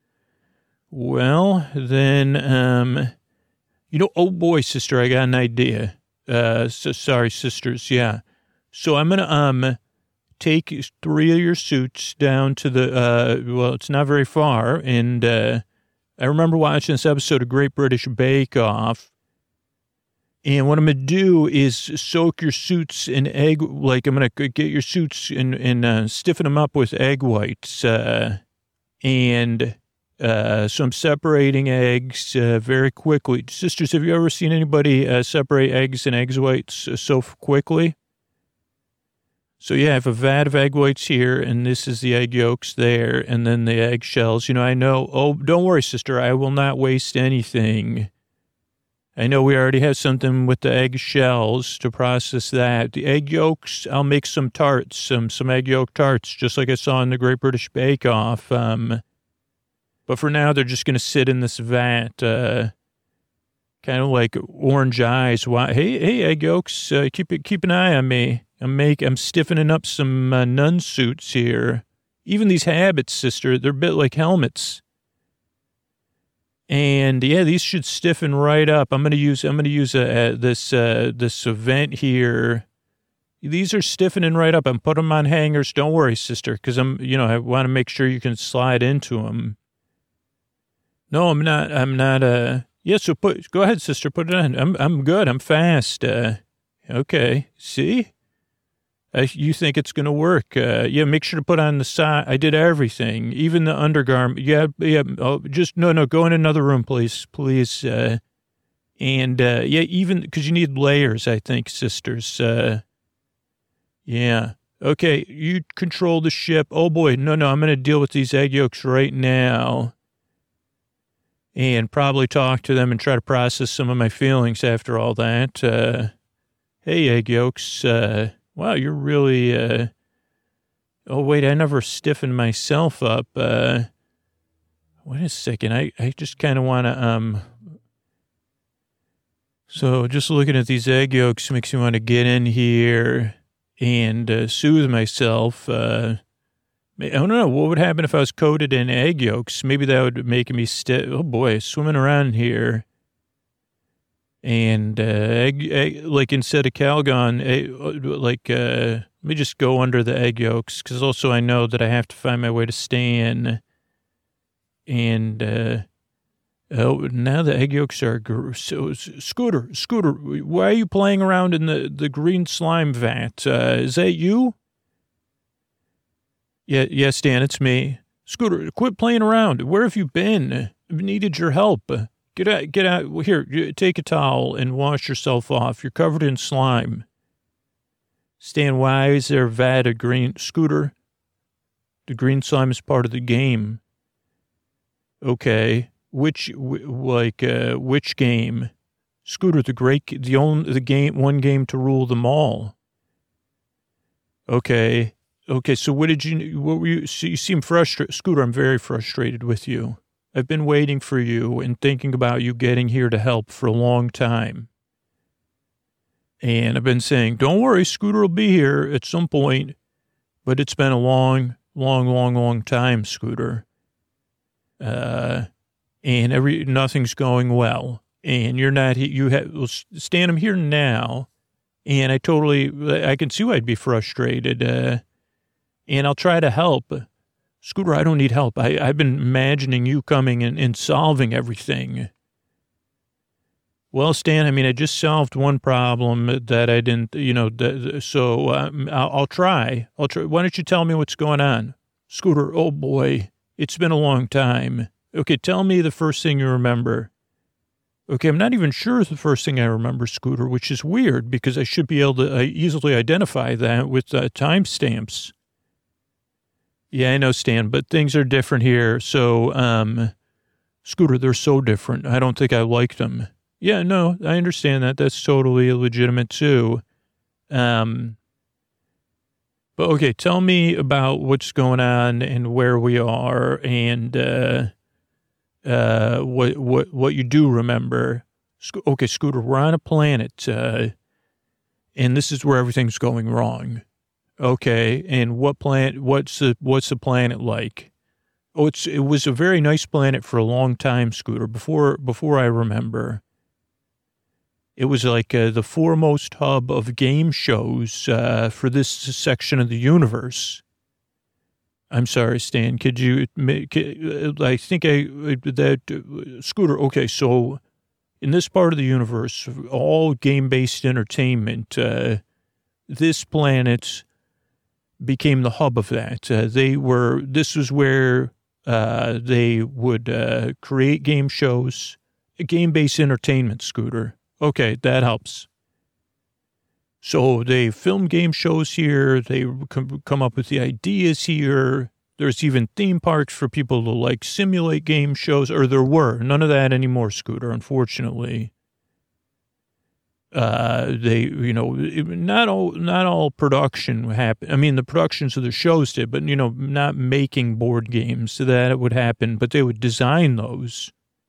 Well, then, um, you know, oh boy, sister, I got an idea. Uh, so sorry, sisters. Yeah. So I'm going to, um, take three of your suits down to the, uh, well, it's not very far. And, uh, I remember watching this episode of Great British Bake Off. And what I'm going to do is soak your suits in egg, like I'm going to get your suits and, and uh, stiffen them up with egg whites. Uh, and uh, so I'm separating eggs uh, very quickly. Sisters, have you ever seen anybody uh, separate eggs and egg whites so quickly? So, yeah, I have a vat of egg whites here, and this is the egg yolks there, and then the egg shells. You know, I know, oh, don't worry, sister, I will not waste anything. I know we already have something with the egg shells to process that. The egg yolks, I'll make some tarts, some some egg yolk tarts, just like I saw in the Great British Bake Off. Um, but for now, they're just going to sit in this vat, uh, kind of like orange eyes. Why? Hey, hey, egg yolks, uh, keep it, keep an eye on me. I'm make, I'm stiffening up some uh, nun suits here. Even these habits, sister, they're a bit like helmets. And yeah, these should stiffen right up. I'm gonna use I'm gonna use a, a, this uh, this event here. These are stiffening right up. I'm putting them on hangers. Don't worry, sister, because I'm you know I want to make sure you can slide into them. No, I'm not. I'm not. Uh, yeah. So put go ahead, sister. Put it on. I'm I'm good. I'm fast. Uh, okay. See. Uh, you think it's going to work. Uh, yeah, make sure to put on the side. I did everything, even the undergarment. Yeah, yeah. Oh, just, no, no, go in another room, please, please. Uh, and, uh, yeah, even, because you need layers, I think, sisters. Uh, yeah. Okay, you control the ship. Oh, boy, no, no, I'm going to deal with these egg yolks right now. And probably talk to them and try to process some of my feelings after all that. Uh, hey, egg yolks, uh, wow, you're really, uh, oh, wait, I never stiffened myself up. Uh, wait a second. I, I just kind of want to, um, so just looking at these egg yolks makes me want to get in here and uh, soothe myself. Uh, I don't know. What would happen if I was coated in egg yolks? Maybe that would make me stiff. Oh, boy, swimming around here. And, uh, egg, egg, like instead of Calgon, egg, like, uh, Let me just go under the egg yolks, because also I know that I have to find my way to Stan. And, uh, oh, now the egg yolks are, gr- so, Scooter, Scooter, why are you playing around in the, the green slime vat? Uh, is that you? Yeah, yeah, Stan, it's me. Scooter, quit playing around. Where have you been? I've needed your help. Get out, get out. Here, take a towel and wash yourself off. You're covered in slime. Stan, why is there a vat of green? Scooter, the green slime is part of the game. Okay, which, like, uh, which game? Scooter, the great, the only, the game, one game to rule them all. Okay, okay, so what did you, what were you, so you seem frustrated. Scooter, I'm very frustrated with you. I've been waiting for you and thinking about you getting here to help for a long time. And I've been saying, don't worry, Scooter will be here at some point. But it's been a long, long, long, long time, Scooter. Uh, and every, nothing's going well. And you're not, you have, well, Stan, I'm here now. And I totally, I can see why I'd be frustrated. Uh, and I'll try to help. Scooter, I don't need help. I, I've been imagining you coming and, and solving everything. Well, Stan, I mean, I just solved one problem that I didn't, you know, th- so um, I'll, I'll try. I'll try. Why don't you tell me what's going on? Scooter, oh boy, it's been a long time. Okay, tell me the first thing you remember. Okay, I'm not even sure it's the first thing I remember, Scooter, which is weird because I should be able to uh, easily identify that with uh, timestamps. Yeah, I know, Stan, but things are different here. So, um, Scooter, they're so different. I don't think I like them. Yeah, no, I understand that. That's totally legitimate, too. Um, but, okay, tell me about what's going on and where we are and uh, uh, what what what you do remember. Sco- okay, Scooter, we're on a planet, uh, and this is where everything's going wrong. Okay, and what planet? What's the what's the planet like? Oh, it's it was a very nice planet for a long time, Scooter. Before before I remember. It was like uh, the foremost hub of game shows uh, for this section of the universe. I'm sorry, Stan. Could you? Could, I think I that uh, Scooter. Okay, so in this part of the universe, all game-based entertainment, uh, this planet became the hub of that. Uh, they were. This was where uh, they would uh, create game shows, game-based entertainment. Scooter. Okay, that helps. So they film game shows here. They come up with the ideas here. There's even theme parks for people to like simulate game shows, or there were. None of that anymore, Scooter, unfortunately. Uh, they, you know, not all, not all production happened. I mean, the productions of the shows did, but, you know, not making board games so that it would happen, but they would design those.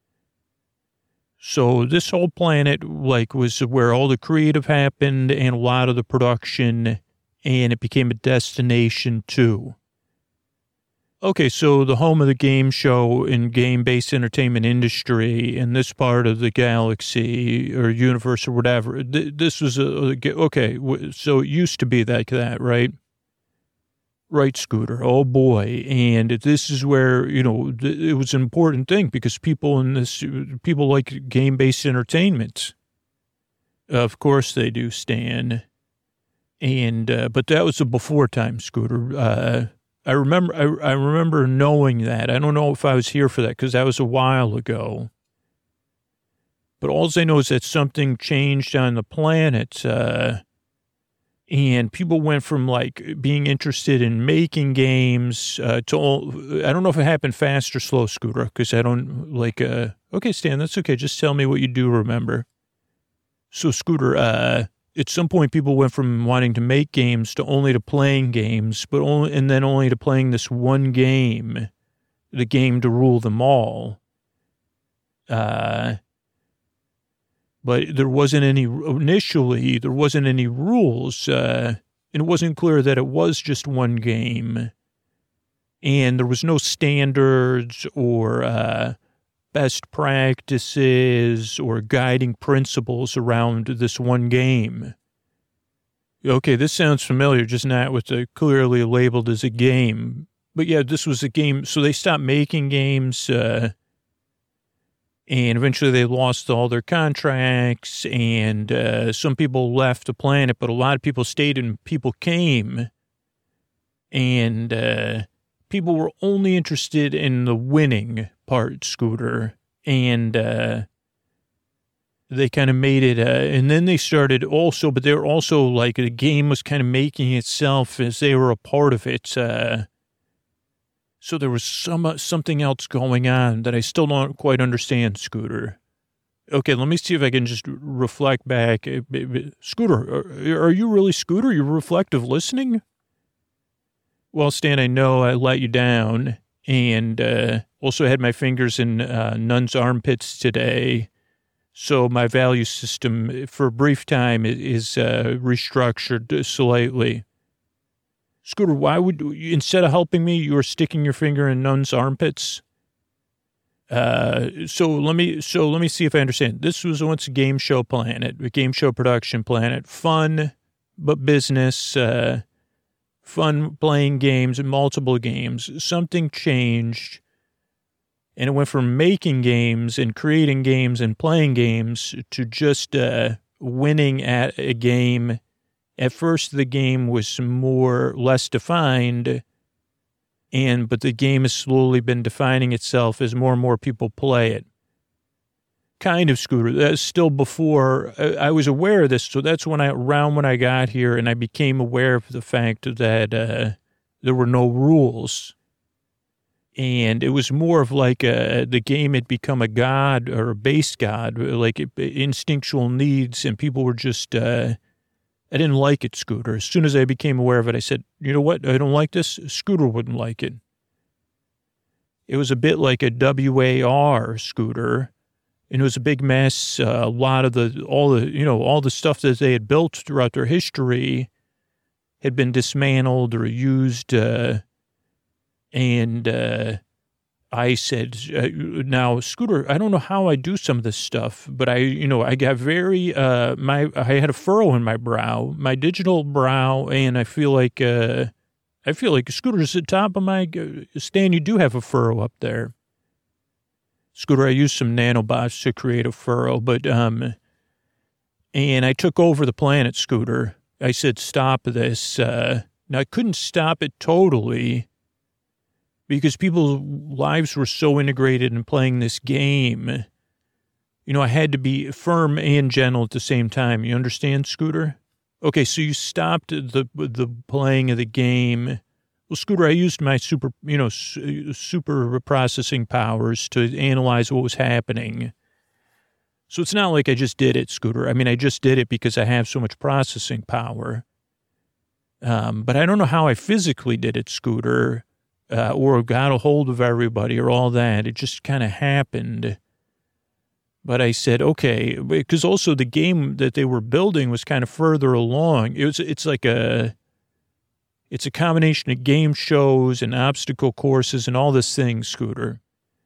So this whole planet, like, was where all the creative happened and a lot of the production, and it became a destination too. Okay, so the home of the game show and game-based entertainment industry in this part of the galaxy or universe or whatever, th- this was a, okay, so it used to be like that, right? Right, Scooter. Oh, boy. And this is where, you know, it was an important thing because people in this, people like game-based entertainment. Of course they do, Stan. And, uh, but that was a before time, Scooter. Uh, I remember, I, I remember knowing that. I don't know if I was here for that because that was a while ago. But all I know is that something changed on the planet, uh, and people went from like being interested in making games uh, to all, I don't know if it happened fast or slow, Scooter, because I don't like, uh, okay, Stan, that's okay. Just tell me what you do remember. So, Scooter, uh, at some point people went from wanting to make games to only to playing games, but only, and then only to playing this one game, the game to rule them all. Uh, But there wasn't any, initially, there wasn't any rules. Uh, and it wasn't clear that it was just one game. And there was no standards or uh, best practices or guiding principles around this one game. Okay, this sounds familiar, just not with the clearly labeled as a game. But yeah, this was a game. So they stopped making games, uh, and eventually they lost all their contracts, and uh, some people left the planet, but a lot of people stayed and people came. And uh, people were only interested in the winning part, Scooter. And uh, they kind of made it, uh, and then they started also, but they were also like, the game was kind of making itself as they were a part of it. Uh, so there was some uh, something else going on that I still don't quite understand, Scooter. Okay, let me see if I can just reflect back. Scooter, are, are you really Scooter? You're reflective listening? Well, Stan, I know I let you down, and uh, also had my fingers in uh, Nun's armpits today. So my value system for a brief time is uh, restructured slightly. Scooter, why would you, instead of helping me, you were sticking your finger in Nun's armpits? Uh, so let me so let me see if I understand. This was once a game show planet, a game show production planet, fun but business, uh, fun playing games, multiple games. Something changed. And it went from making games and creating games and playing games to just uh, winning at a game. At first, the game was more less defined, and but the game has slowly been defining itself as more and more people play it. Kind of, Scooter. That's still before I, I was aware of this. So that's when I around when I got here, and I became aware of the fact that uh, there were no rules. And it was more of like a, the game had become a god or a base god, like it, instinctual needs. And people were just, uh, I didn't like it, Scooter. As soon as I became aware of it, I said, you know what? I don't like this. Scooter wouldn't like it. It was a bit like a W A R, Scooter. And it was a big mess. Uh, a lot of the, all the, you know, all the stuff that they had built throughout their history had been dismantled or used, uh, And uh, I said, uh, now, Scooter, I don't know how I do some of this stuff, but I, you know, I got very, uh, my, I had a furrow in my brow, my digital brow, and I feel like, uh, I feel like Scooter's at the top of my, Stan, you do have a furrow up there. Scooter, I used some nanobots to create a furrow, but, um, and I took over the planet, Scooter. I said, stop this. Uh, now, I couldn't stop it totally, because people's lives were so integrated in playing this game. You know, I had to be firm and gentle at the same time. You understand, Scooter? Okay, so you stopped the the playing of the game. Well, Scooter, I used my super, you know, super processing powers to analyze what was happening. So it's not like I just did it, Scooter. I mean, I just did it because I have so much processing power. Um, but I don't know how I physically did it, Scooter. Uh, or got a hold of everybody or all that. It just kind of happened. But I said, okay, because also the game that they were building was kind of further along. It was, it's like a, it's a combination of game shows and obstacle courses and all this thing, Scooter.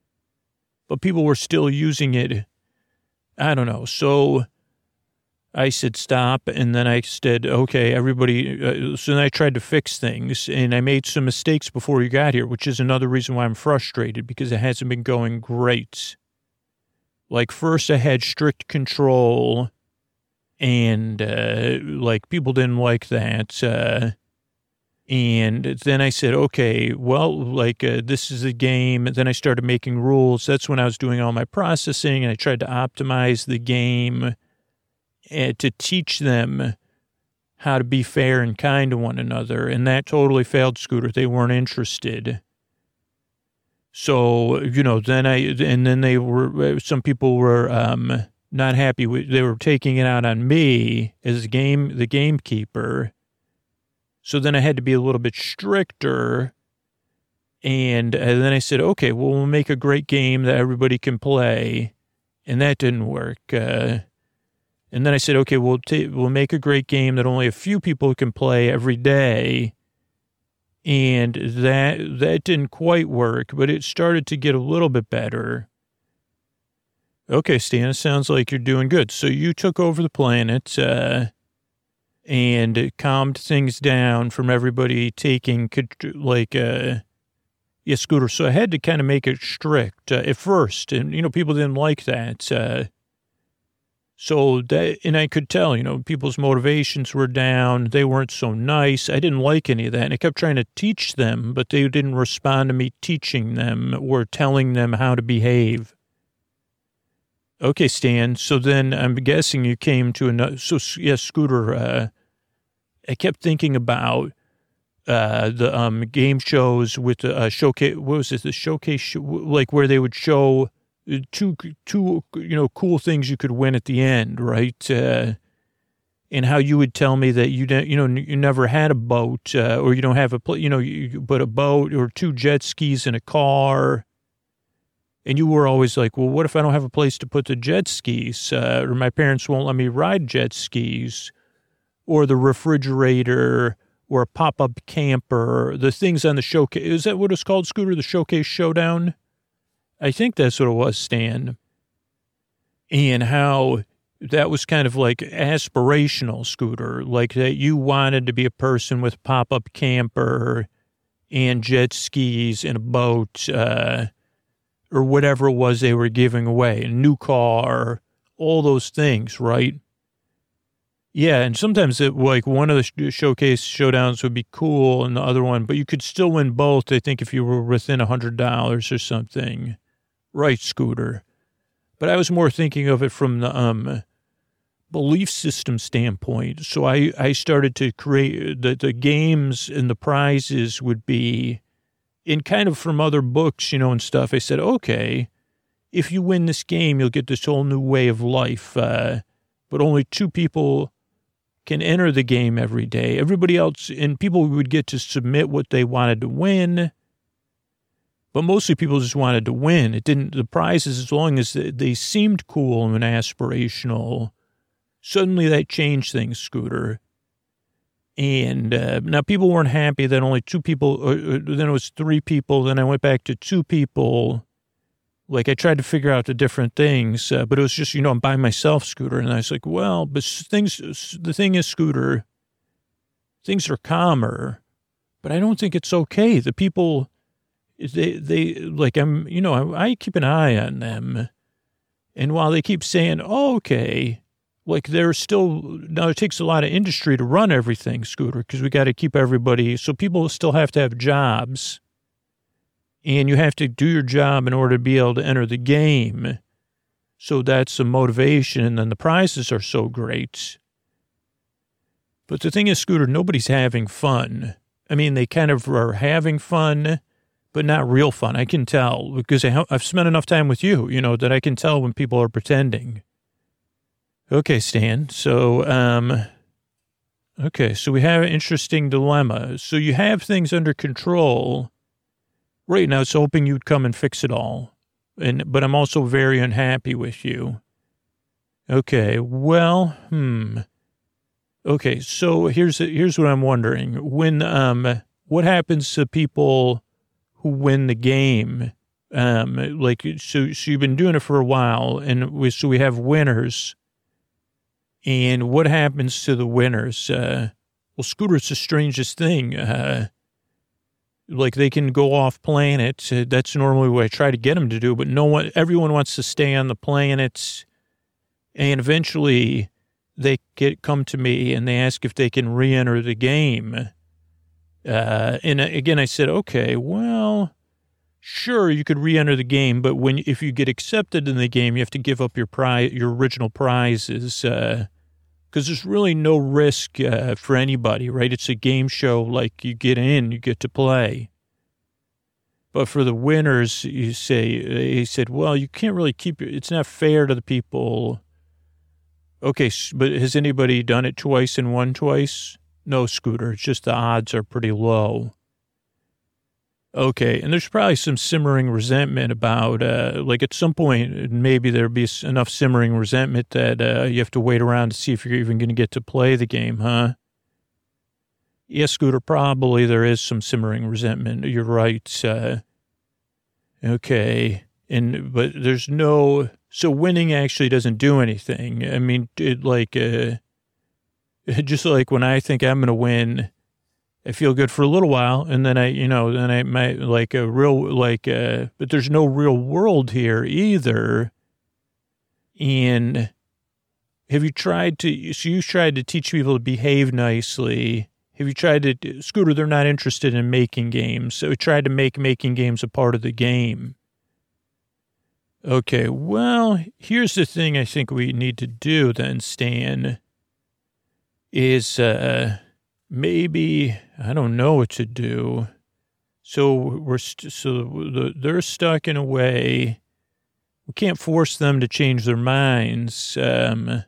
But people were still using it. I don't know. So I said, stop. And then I said, okay, everybody. Uh, so then I tried to fix things, and I made some mistakes before you got here, which is another reason why I'm frustrated, because it hasn't been going great. Like, first I had strict control, and uh, like people didn't like that. Uh, and then I said, okay, well, like uh, this is a game. And then I started making rules. That's when I was doing all my processing, and I tried to optimize the game to teach them how to be fair and kind to one another. And that totally failed, Scooter. They weren't interested. So, you know, then I, and then they were, some people were um, not happy with, they were taking it out on me as the game, the gamekeeper. So then I had to be a little bit stricter. And, and then I said, okay, well, we'll make a great game that everybody can play. And that didn't work. Uh, And then I said, okay, we'll t- we'll make a great game that only a few people can play every day. And that that didn't quite work, but it started to get a little bit better. Okay, Stan, it sounds like you're doing good. So you took over the planet, uh, and calmed things down from everybody taking, like, uh, yeah, Scooter. So I had to kind of make it strict uh, at first. And, you know, people didn't like that. Uh, so that, and I could tell, you know, people's motivations were down. They weren't so nice. I didn't like any of that. And I kept trying to teach them, but they didn't respond to me teaching them or telling them how to behave. Okay, Stan. So then I'm guessing you came to another. So, yes, yeah, Scooter, uh, I kept thinking about uh, the um, game shows with the uh, showcase. What was it? The showcase, show, like where they would show two, two, you know, cool things you could win at the end, right? Uh, and how you would tell me that you didn't, you know, you never had a boat uh, or you don't have a, you know, you, but a boat or two jet skis in a car. And you were always like, well, what if I don't have a place to put the jet skis? Uh, or my parents won't let me ride jet skis, or the refrigerator, or a pop-up camper, the things on the showcase. Is that what it's called, Scooter? The Showcase Showdown? I think that's what it was, Stan. And how that was kind of like aspirational, Scooter, like that you wanted to be a person with pop-up camper and jet skis and a boat, uh, or whatever it was they were giving away, a new car, all those things, right? Yeah, and sometimes it, like one of the showcase showdowns would be cool and the other one, but you could still win both, I think, if you were within one hundred dollars or something. Right, Scooter. But I was more thinking of it from the um, belief system standpoint. So I, I started to create, the, the games and the prizes would be, in kind of from other books, you know, and stuff. I said, okay, if you win this game, you'll get this whole new way of life. Uh, but only two people can enter the game every day. Everybody else, and people would get to submit what they wanted to win. But mostly people just wanted to win. It didn't, the prizes, as long as they, they seemed cool and aspirational, suddenly that changed things, Scooter. And uh, now people weren't happy that only two people, uh, then it was three people, then I went back to two people. Like I tried to figure out the different things, uh, but it was just, you know, I'm by myself, Scooter. And I was like, well, but things, the thing is, Scooter, things are calmer, but I don't think it's okay. The people, they, they like, I'm, you know, I, I keep an eye on them. And while they keep saying, oh, okay, like they're still, now it takes a lot of industry to run everything, Scooter, because we got to keep everybody, so people still have to have jobs. And you have to do your job in order to be able to enter the game. So that's some motivation. And then the prizes are so great. But the thing is, Scooter, nobody's having fun. I mean, they kind of are having fun, but not real fun. I can tell because I, I've spent enough time with you, you know, that I can tell when people are pretending. Okay, Stan. So, um, okay, so we have an interesting dilemma. So you have things under control. Right now, it's hoping you'd come and fix it all. And but I'm also very unhappy with you. Okay, well, hmm. Okay, so here's here's what I'm wondering. When um, what happens to people who win the game? Um, like so, so you've been doing it for a while, and we so we have winners. And what happens to the winners? Uh, well, Scooter, it's the strangest thing. Uh, Like they can go off planet. Uh, that's normally what I try to get them to do, but no one, everyone wants to stay on the planet. And eventually they get, come to me and they ask if they can re-enter the game. Uh, and again, I said, okay, well, sure, you could re-enter the game, but when, if you get accepted in the game, you have to give up your prize, your original prizes, uh, because there's really no risk uh, for anybody, right? It's a game show. Like you get in, you get to play. But for the winners, you say, he said, well, you can't really keep it. It's not fair to the people. Okay, but has anybody done it twice and won twice? No, Scooter. It's just the odds are pretty low. Okay, and there's probably some simmering resentment about, uh, like at some point, maybe there'd be enough simmering resentment that uh, you have to wait around to see if you're even going to get to play the game, huh? Yes, Scooter, probably there is some simmering resentment. You're right. Uh, okay, and but there's no, so winning actually doesn't do anything. I mean, it, like, uh, Just like when I think I'm going to win, I feel good for a little while, and then I, you know, then I might like a real, like, uh, but there's no real world here either. And have you tried to, so you tried to teach people to behave nicely. Have you tried to, Scooter, they're not interested in making games. So we tried to make making games a part of the game. Okay, well, here's the thing I think we need to do then, Stan, is, uh, maybe, I don't know what to do. So we're, st- so the, they're stuck in a way. We can't force them to change their minds. Um,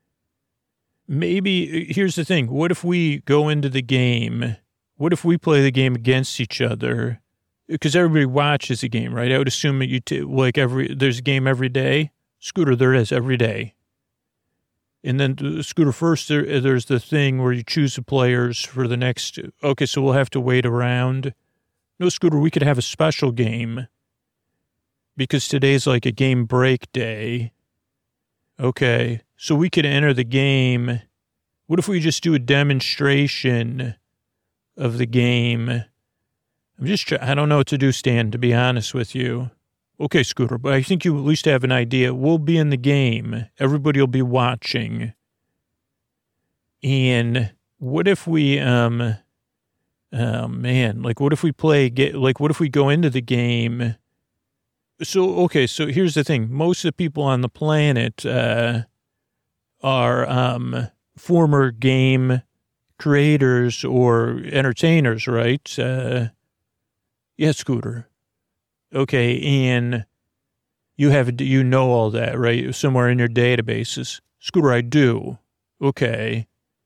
maybe, here's the thing. What if we go into the game? What if we play the game against each other? Because everybody watches the game, right? I would assume that you, t- like every, there's a game every day. Scooter, there is every day. And then, Scooter, first, there, there's the thing where you choose the players for the next. Okay, so we'll have to wait around. No, Scooter, we could have a special game because today's like a game break day. Okay, so we could enter the game. What if we just do a demonstration of the game? I'm just trying. I don't know what to do, Stan, to be honest with you. Okay, Scooter, but I think you at least have an idea. We'll be in the game. Everybody will be watching. And what if we, um, oh man, like what if we play, get, like what if we go into the game? So, okay, so here's the thing. Most of the people on the planet uh, are um, former game creators or entertainers, right? Uh, yeah, Scooter. Okay, and you have, you know all that, right? Somewhere in your databases. Scooter, I do. Okay.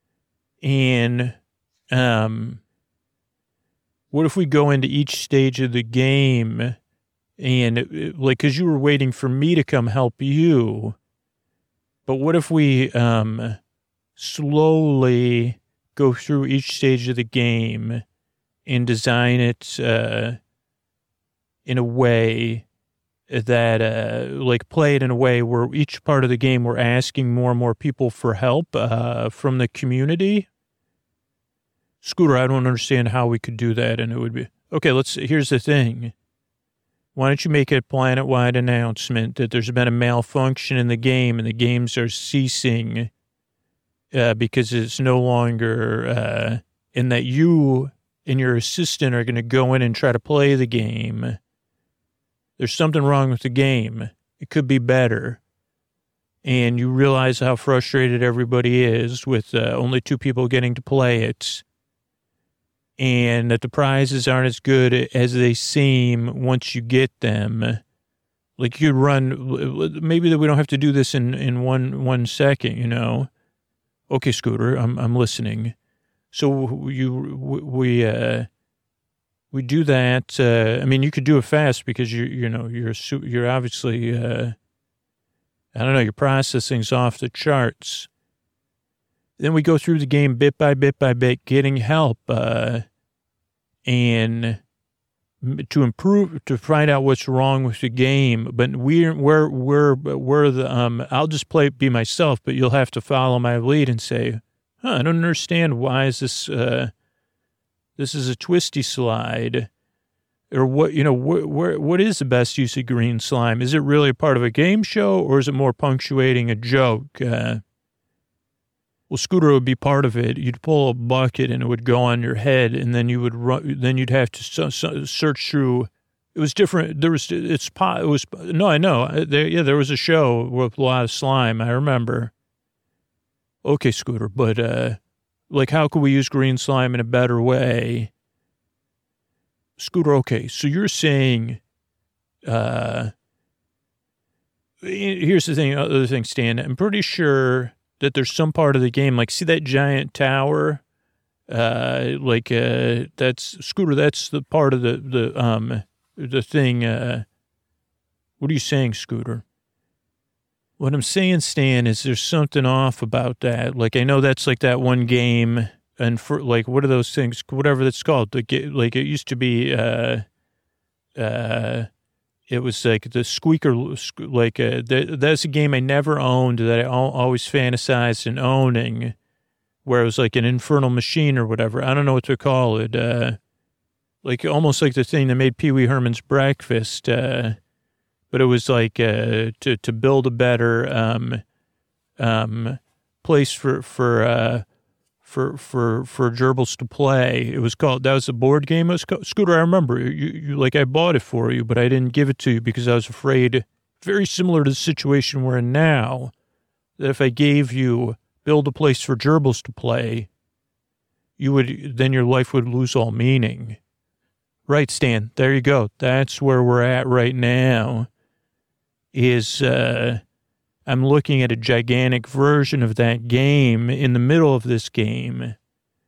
And um, what if we go into each stage of the game and, like, because you were waiting for me to come help you, but what if we um, slowly go through each stage of the game and design it uh in a way that, uh, like, play it in a way where each part of the game we're asking more and more people for help uh, from the community? Scooter, I don't understand how we could do that, and it would be... Okay, let's... Here's the thing. Why don't you make a planet-wide announcement that there's been a malfunction in the game and the games are ceasing uh, because it's no longer... Uh, and that you and your assistant are going to go in and try to play the game... There's something wrong with the game. It could be better. And you realize how frustrated everybody is with uh, only two people getting to play it. And that the prizes aren't as good as they seem once you get them. Like you run, maybe that we don't have to do this in, in one, one second, you know? Okay, Scooter, I'm, I'm listening. So you, we, uh, We do that. Uh, I mean, you could do it fast because you, you know, you're you're obviously, uh, I don't know, your processing's off the charts. Then we go through the game bit by bit by bit, getting help, uh, and to improve, to find out what's wrong with the game. But we're we're we're we're the um. I'll just play be myself, but you'll have to follow my lead and say, "Huh, I don't understand. Why is this?" Uh, This is a twisty slide, or what, you know, wh- wh- what is the best use of green slime? Is it really a part of a game show or is it more punctuating a joke? Uh, well, Scooter would be part of it. You'd pull a bucket and it would go on your head and then you would run, then you'd have to so, so, search through. It was different. There was, it's, it was, no, I know. There, yeah, there was a show with a lot of slime. I remember. Okay, Scooter, but, uh, like, how could we use green slime in a better way? Scooter, okay, so you're saying, uh, here's the thing, other thing, Stan, I'm pretty sure that there's some part of the game, like, see that giant tower? Uh, like, uh, that's, Scooter, that's the part of the, the, um, the thing, uh, what are you saying, Scooter? What I'm saying, Stan, is there's something off about that. Like, I know that's like that one game, and for like, what are those things? Whatever that's called. The, like, it used to be, uh, uh, it was like the squeaker, like, uh, that, that's a game I never owned that I always fantasized in owning, where it was like an infernal machine or whatever. I don't know what to call it. Uh, like almost like the thing that made Pee Wee Herman's breakfast. Uh, but it was like uh, to to build a better um, um, place for for uh, for for for gerbils to play. It was called. That was a board game. It was called, Scooter. I remember you, you. Like I bought it for you, but I didn't give it to you because I was afraid. Very similar to the situation we're in now. That if I gave you build a place for gerbils to play, you would, then your life would lose all meaning. Right, Stan, there you go. That's where we're at right now, is uh, I'm looking at a gigantic version of that game in the middle of this game.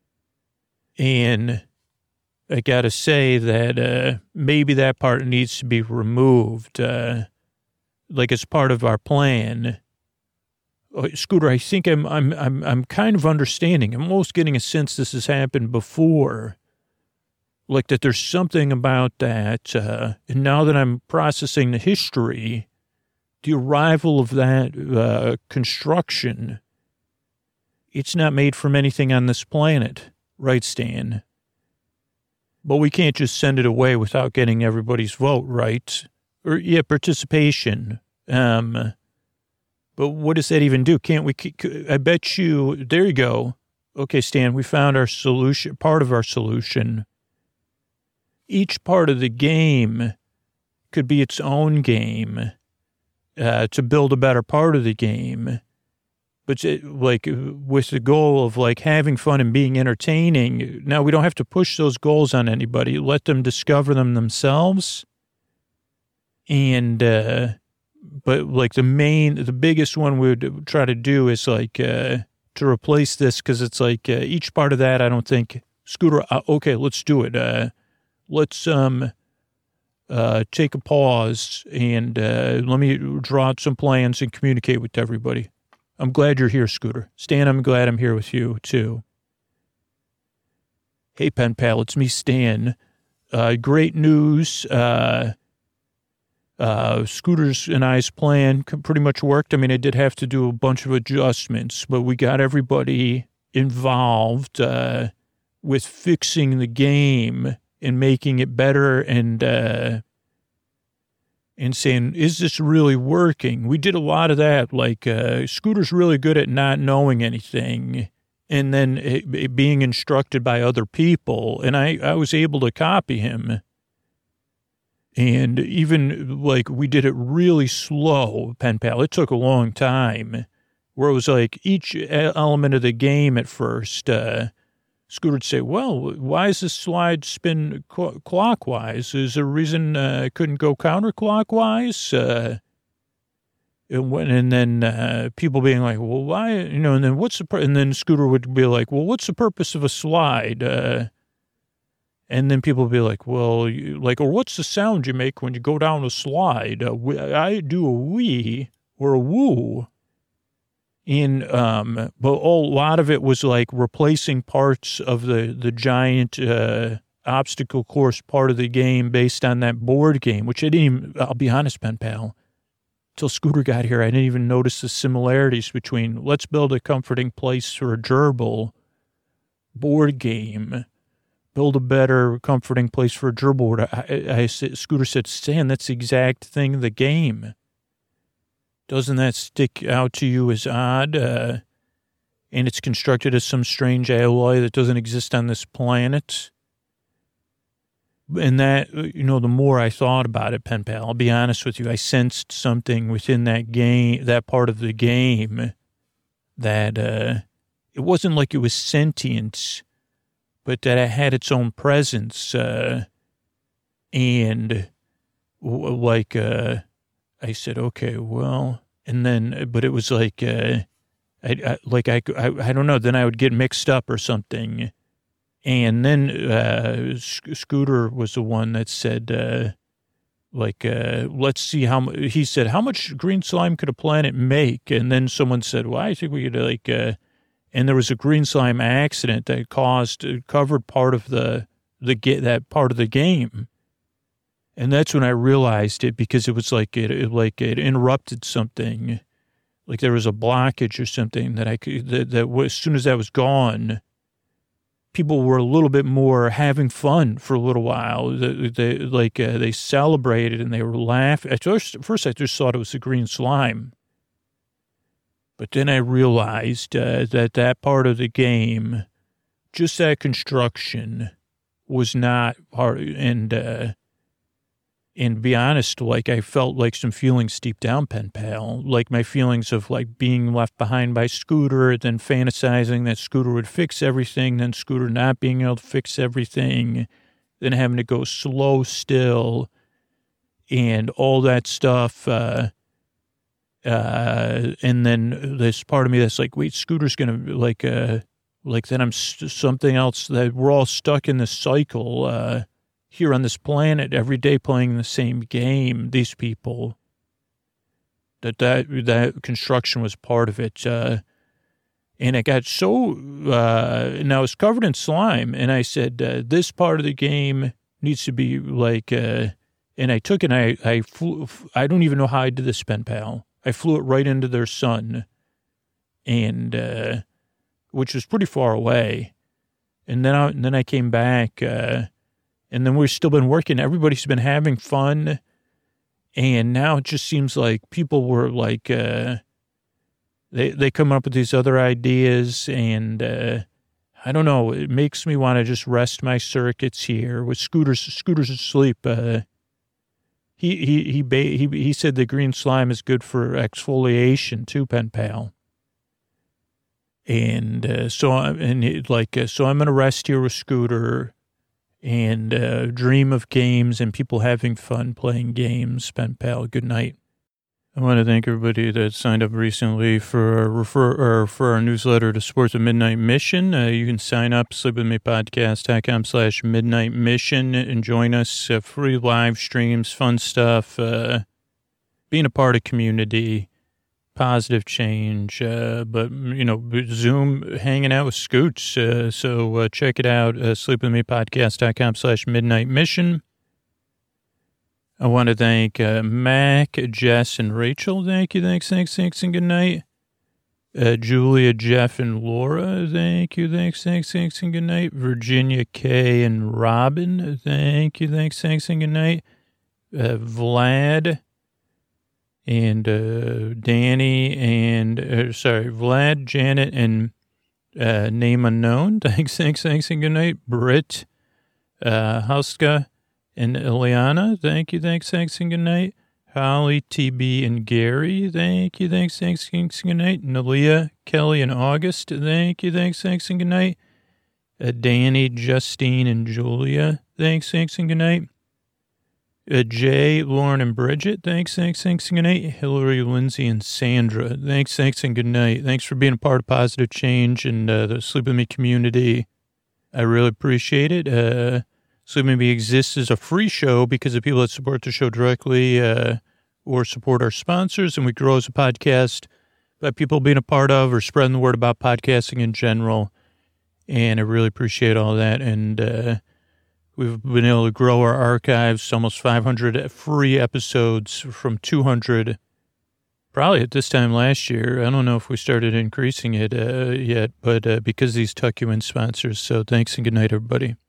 And I got to say that uh, maybe that part needs to be removed, uh, like it's part of our plan. Scooter, I think I'm I'm I'm I'm kind of understanding. I'm almost getting a sense this has happened before, like that there's something about that. Uh, and now that I'm processing the history, the arrival of that uh, construction, it's not made from anything on this planet, right, Stan? But we can't just send it away without getting everybody's vote, right? Or yeah, participation. Um. But what does that even do? Can't we, I bet you, there you go. Okay, Stan, we found our solution, part of our solution. Each part of the game could be its own game uh, to build a better part of the game. But it, like with the goal of like having fun and being entertaining. Now we don't have to push those goals on anybody. Let them discover them themselves. And, uh, But like the main, the biggest one we would try to do is like uh, to replace this because it's like uh, each part of that. I don't think Scooter. Uh, okay, let's do it. Uh, let's um uh take a pause and uh, let me draw out some plans and communicate with everybody. I'm glad you're here, Scooter. Stan, I'm glad I'm here with you too. Hey, pen pal, it's me, Stan. Uh, great news. Uh. Uh, Scooter's and I's plan pretty much worked. I mean, I did have to do a bunch of adjustments, but we got everybody involved uh, with fixing the game and making it better and uh, and saying, is this really working? We did a lot of that. Like, uh, Scooter's really good at not knowing anything and then it, it being instructed by other people. And I, I was able to copy him. And even, like, we did it really slow, pen pal. It took a long time, where it was like each element of the game at first, uh, Scooter would say, well, why is this slide spin co- clockwise? Is there a reason uh, I couldn't go counterclockwise? Uh, and, when, and then uh, people being like, well, why? You know, and then what's the, pur-? and then Scooter would be like, well, what's the purpose of a slide? Uh And then people will be like, well, you, like, or what's the sound you make when you go down a slide? Uh, I do a wee or a woo. And, um, but a lot of it was like replacing parts of the, the giant uh, obstacle course part of the game based on that board game, which I didn't even, I'll be honest, pen pal, until Scooter got here, I didn't even notice the similarities between let's build a comforting place for a gerbil board game. Build a better, comforting place for a gerbil. I, I, I Scooter said, Stan, that's the exact thing of the game. Doesn't that stick out to you as odd? Uh, and it's constructed as some strange alloy that doesn't exist on this planet. And that, you know, the more I thought about it, pen pal, I'll be honest with you, I sensed something within that game, that part of the game, that uh, it wasn't like it was sentient, but that it had its own presence, uh, and w- like, uh, I said, okay, well, and then, but it was like, uh, I, I like, I, I, I don't know, then I would get mixed up or something. And then, uh, Sc- Scooter was the one that said, uh, like, uh, let's see how much, he said, how much green slime could a planet make? And then someone said, well, I think we could like, uh, and there was a green slime accident that caused, covered part of the, the get that part of the game. And that's when I realized it because it was like, it, it like it interrupted something. like there was a blockage or something that I could, that, that as soon as that was gone, people were a little bit more having fun for a little while. They, they like, uh, they celebrated and they were laughing. At first, at first I just thought it was the green slime. But then I realized uh, that that part of the game, just that construction, was not part. And uh, and to be honest, like I felt like some feelings deep down, Pen Pal, like my feelings of like being left behind by Scooter, then fantasizing that Scooter would fix everything, then Scooter not being able to fix everything, then having to go slow still, and all that stuff. Uh, Uh, and then there's part of me that's like, wait, Scooter's going to like, uh, like then I'm st- something else, that we're all stuck in this cycle, uh, here on this planet every day playing the same game. These people, that, that, that construction was part of it. Uh, and it got so, uh, now it's covered in slime. And I said, uh, this part of the game needs to be like, uh, and I took it and I, I flew, I don't even know how I did this, Pen Pal. I flew it right into their sun, and uh, which was pretty far away. And then I, and then I came back, uh, and then we've still been working. Everybody's been having fun, and now it just seems like people were like, uh, they they come up with these other ideas, and uh, I don't know. It makes me want to just rest my circuits here with Scooter's Scooter's asleep. Uh, He he he he he said the green slime is good for exfoliation too, Pen Pal. And uh, so and it, like uh, so, I'm gonna rest here with Scooter and uh, dream of games and people having fun playing games, Pen Pal. Good night. I want to thank everybody that signed up recently for our refer or for our newsletter to support the Midnight Mission. Uh, you can sign up, sleep with me podcast dot com slash midnight mission, and join us. Uh, free live streams, fun stuff, uh, being a part of community, positive change. Uh, but, you know, Zoom hanging out with Scoots. Uh, so uh, check it out, uh, sleep with me podcast dot com slash midnight mission. I want to thank uh, Mac, Jess, and Rachel. Thank you, thanks, thanks, thanks, and good night. Uh, Julia, Jeff, and Laura. Thank you, thanks, thanks, thanks, and good night. Virginia, Kay, and Robin. Thank you, thanks, thanks, and good night. Uh, Vlad, and uh, Danny, and, uh, sorry, Vlad, Janet, and uh, name unknown. Thanks, thanks, thanks, and good night. Britt, uh, Hauska, and Ileana, thank you, thanks, thanks, and good night. Holly, T B, and Gary, thank you, thanks, thanks, thanks, and good night. Nalia, Kelly, and August, thank you, thanks, thanks, and good night. Uh, Danny, Justine, and Julia, thanks, thanks, and good night. Uh, Jay, Lauren, and Bridget, thanks, thanks, thanks, and good night. Hillary, Lindsay, and Sandra, thanks, thanks, and good night. Thanks for being a part of Positive Change and uh, the Sleep With Me community. I really appreciate it. Uh, Sleep With Me exists as a free show because of people that support the show directly uh, or support our sponsors, and we grow as a podcast by people being a part of or spreading the word about podcasting in general. And I really appreciate all that. And uh, we've been able to grow our archives to almost five hundred free episodes from two hundred, probably at this time last year. I don't know if we started increasing it uh, yet, but uh, because of these Tuck You In sponsors. So thanks and good night, everybody.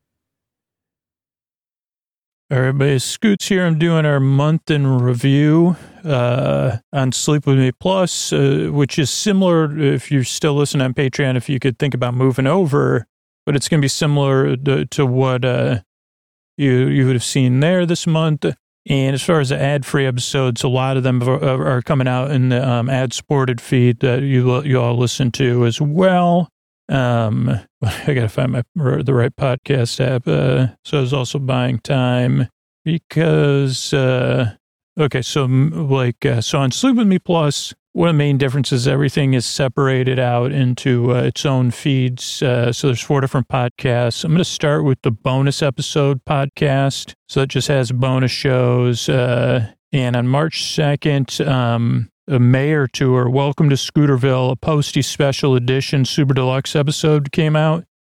All right, everybody, Scoots here. I'm doing our month in review uh, on Sleep With Me Plus, uh, which is similar, if you're still listening on Patreon, if you could think about moving over, but it's going to be similar to, to what uh, you you would have seen there this month. And as far as the ad-free episodes, a lot of them are, are coming out in the um, ad-supported feed that you you all listen to as well. Um, I got to find my the right podcast app. Uh, so I was also buying time because, uh, okay, so like, uh, so on Sleep With Me Plus, one of the main differences, everything is separated out into uh, its own feeds. Uh, so there's four different podcasts. I'm going to start with the bonus episode podcast. So it just has bonus shows. Uh, and on March second, um, a Mayor Tour, Welcome to Scooterville, a Posty Special Edition Super Deluxe episode came out.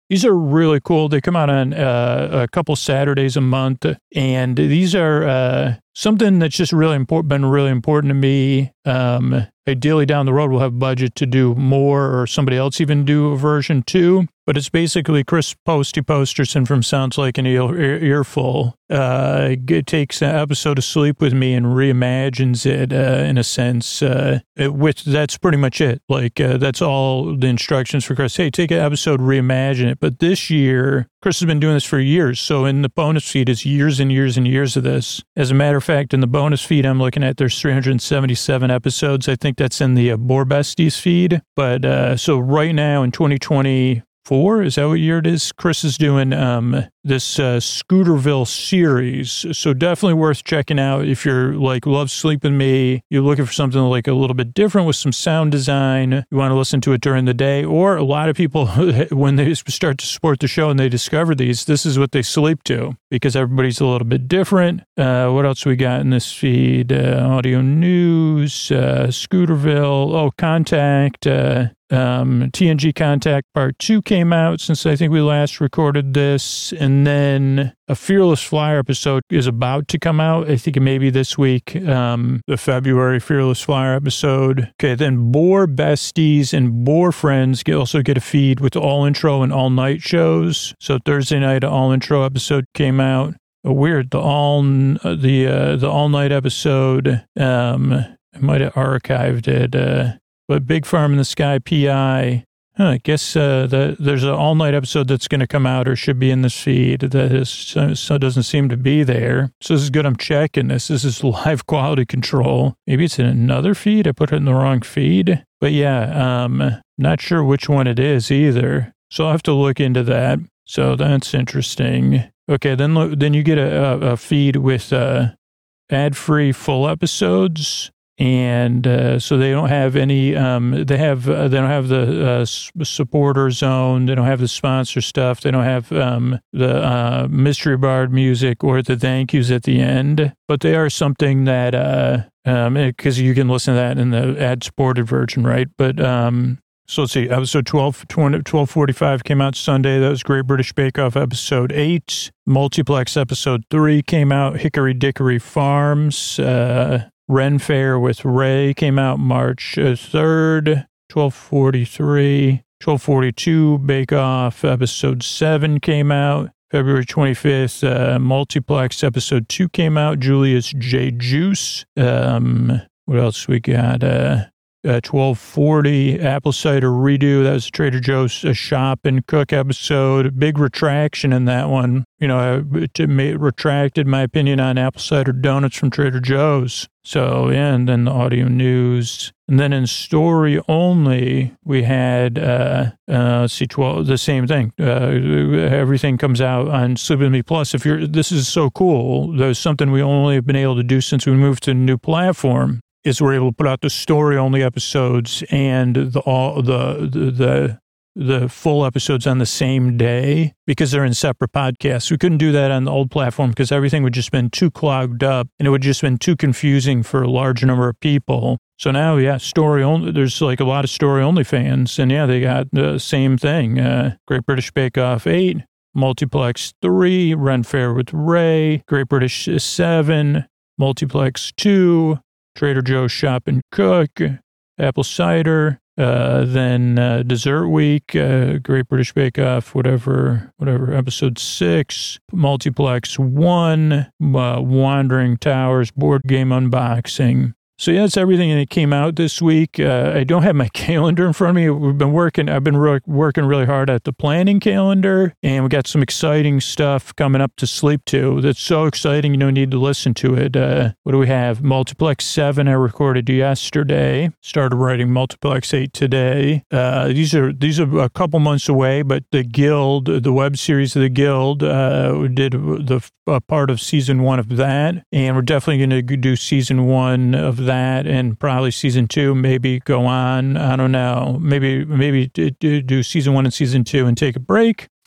These are really cool. They come out on uh, a couple Saturdays a month, and these are uh, something that's just really important, been really important to me. Um, ideally, down the road, we'll have budget to do more, or somebody else even do a version two. But it's basically Chris Posty Posterson from Sounds Like an Ear, Earful. Uh, it takes an episode of Sleep With Me and reimagines it uh, in a sense. Uh, it, which that's pretty much it. Like uh, that's all the instructions for Chris. Hey, take an episode, reimagine it. But this year, Chris has been doing this for years. So in the bonus feed is years and years and years of this. As a matter of fact, in the bonus feed I'm looking at, there's three hundred seventy-seven episodes. I think that's in the uh, Boar Besties feed. But uh, so right now in twenty twenty. Four? Is that what year it is? Chris is doing um, this uh, Scooterville series. So definitely worth checking out if you're like, love Sleep With Me. You're looking for something like a little bit different with some sound design. You want to listen to it during the day. Or a lot of people, when they start to support the show and they discover these, this is what they sleep to because everybody's a little bit different. Uh, what else we got in this feed? Uh, audio news, uh, Scooterville, oh, Contact, uh, Um, T N G Contact Part two came out since I think we last recorded this. And then a Fearless Flyer episode is about to come out. I think maybe this week, um, the February Fearless Flyer episode. Okay, then Boar Besties and Boar Friends get, also get a feed with all intro and all night shows. So Thursday night, an all intro episode came out. Oh, weird. The all, the, uh, the all night episode, um, I might have archived it, uh, but Big Farm in the Sky P I, huh, I guess uh, the, there's an all-night episode that's going to come out or should be in this feed that is, so doesn't seem to be there. So this is good. I'm checking this. This is live quality control. Maybe it's in another feed. I put it in the wrong feed. But yeah, um, not sure which one it is either. So I'll have to look into that. So that's interesting. Okay, then then you get a, a feed with uh, ad-free full episodes. And uh, so they don't have any. Um, they have. Uh, they don't have the uh, supporter zone. They don't have the sponsor stuff. They don't have um, the uh, mystery bard music or the thank yous at the end. But they are something that because uh, um, you can listen to that in the ad supported version, right? But um, so let's see. Episode twelve, twelve forty-five came out Sunday. That was Great British Bake Off episode eight. Multiplex episode three came out. Hickory Dickory Farms. Uh, Ren Fair with Ray came out March third, twelve forty-three, twelve forty-two, Bake Off episode seven came out, February twenty-fifth, uh, Multiplex episode two came out, Julius J. Juice, um, what else we got, uh, uh, twelve forty, Apple Cider Redo, that was Trader Joe's a Shop and Cook episode, big retraction in that one, you know, I retracted my opinion on apple cider donuts from Trader Joe's. So, yeah, and then the audio news. And then in story only, we had, uh, uh, let's see, twelve, the same thing. Uh, everything comes out on Sleep With Me Plus. If you're, this is so cool. There's something we only have been able to do since we moved to a new platform is we're able to put out the story only episodes and the, all the, the, the, the full episodes on the same day because they're in separate podcasts. We couldn't do that on the old platform because everything would just been too clogged up and it would just been too confusing for a large number of people. So now, yeah, story only, there's like a lot of story only fans and yeah, they got the same thing. Uh, Great British Bake Off eight, Multiplex three, Ren Fair with Ray, Great British seven, Multiplex two, Trader Joe's Shop and Cook, Apple Cider, Uh, then uh, Dessert Week, uh, Great British Bake Off, whatever, whatever, episode six, Multiplex one, uh, Wandering Towers, board game unboxing. So yeah, that's everything that came out this week. Uh, I don't have my calendar in front of me. We've been working, I've been re- working really hard at the planning calendar, and we got some exciting stuff coming up to sleep to. That's so exciting, you don't need to listen to it. Uh, what do we have? Multiplex seven I recorded yesterday. Started writing Multiplex eight today. Uh, these are these are a couple months away, but the Guild, the web series of the Guild, uh, did the uh, part of season one of that, and we're definitely going to do season one of that, and probably season two, maybe go on. I don't know. Maybe maybe do season one and season two and take a break.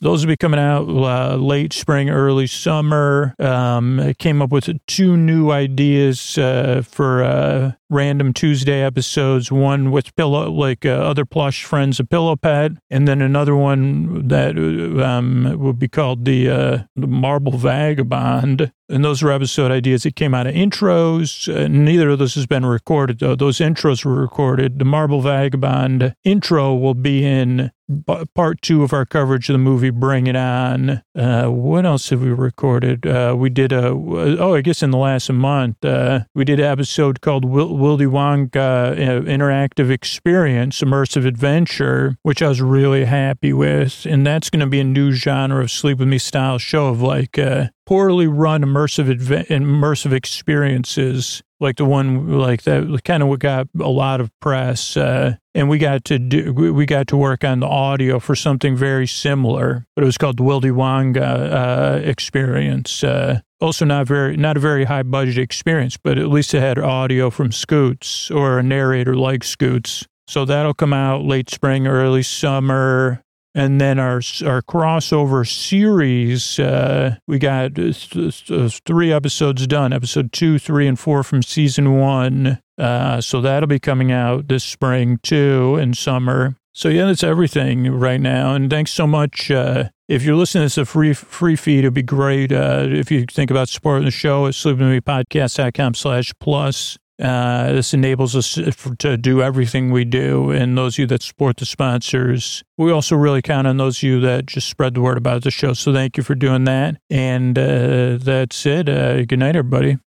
Those will be coming out uh, late spring, early summer. Um, I came up with two new ideas uh, for uh, random Tuesday episodes. One with pillow, like uh, other plush friends, a pillow pet, and then another one that um, will be called the, uh, the Marble Vagabond. And those were episode ideas that came out of intros. Uh, neither of those has been recorded, though. Those intros were recorded. The Marble Vagabond intro will be in b- part two of our coverage of the movie Bring It On. Uh, what else have we recorded? Uh, we did a, oh, I guess in the last month, uh, we did an episode called Wil- Willy Wonka uh, Interactive Experience, Immersive Adventure, which I was really happy with. And that's going to be a new genre of Sleep With Me style show of like, uh, poorly run immersive adve- immersive experiences like the one like that kind of what got a lot of press uh, and we got to do we got to work on the audio for something very similar, but it was called the Willy Wonka uh, experience. Uh, also not very not a very high budget experience, but at least it had audio from Scoots or a narrator like Scoots. So that'll come out late spring, early summer. And then our our crossover series, uh, we got th- th- three episodes done, episode two, three, and four from season one. Uh, so that'll be coming out this spring too, and summer. So yeah, that's everything right now. And thanks so much. Uh, if you're listening to this a free free feed, it'd be great uh, if you think about supporting the show at sleepwithmepodcast.com slash plus. Uh, this enables us to do everything we do. And those of you that support the sponsors, we also really count on those of you that just spread the word about the show. So thank you for doing that. And uh, that's it. Uh, good night, everybody.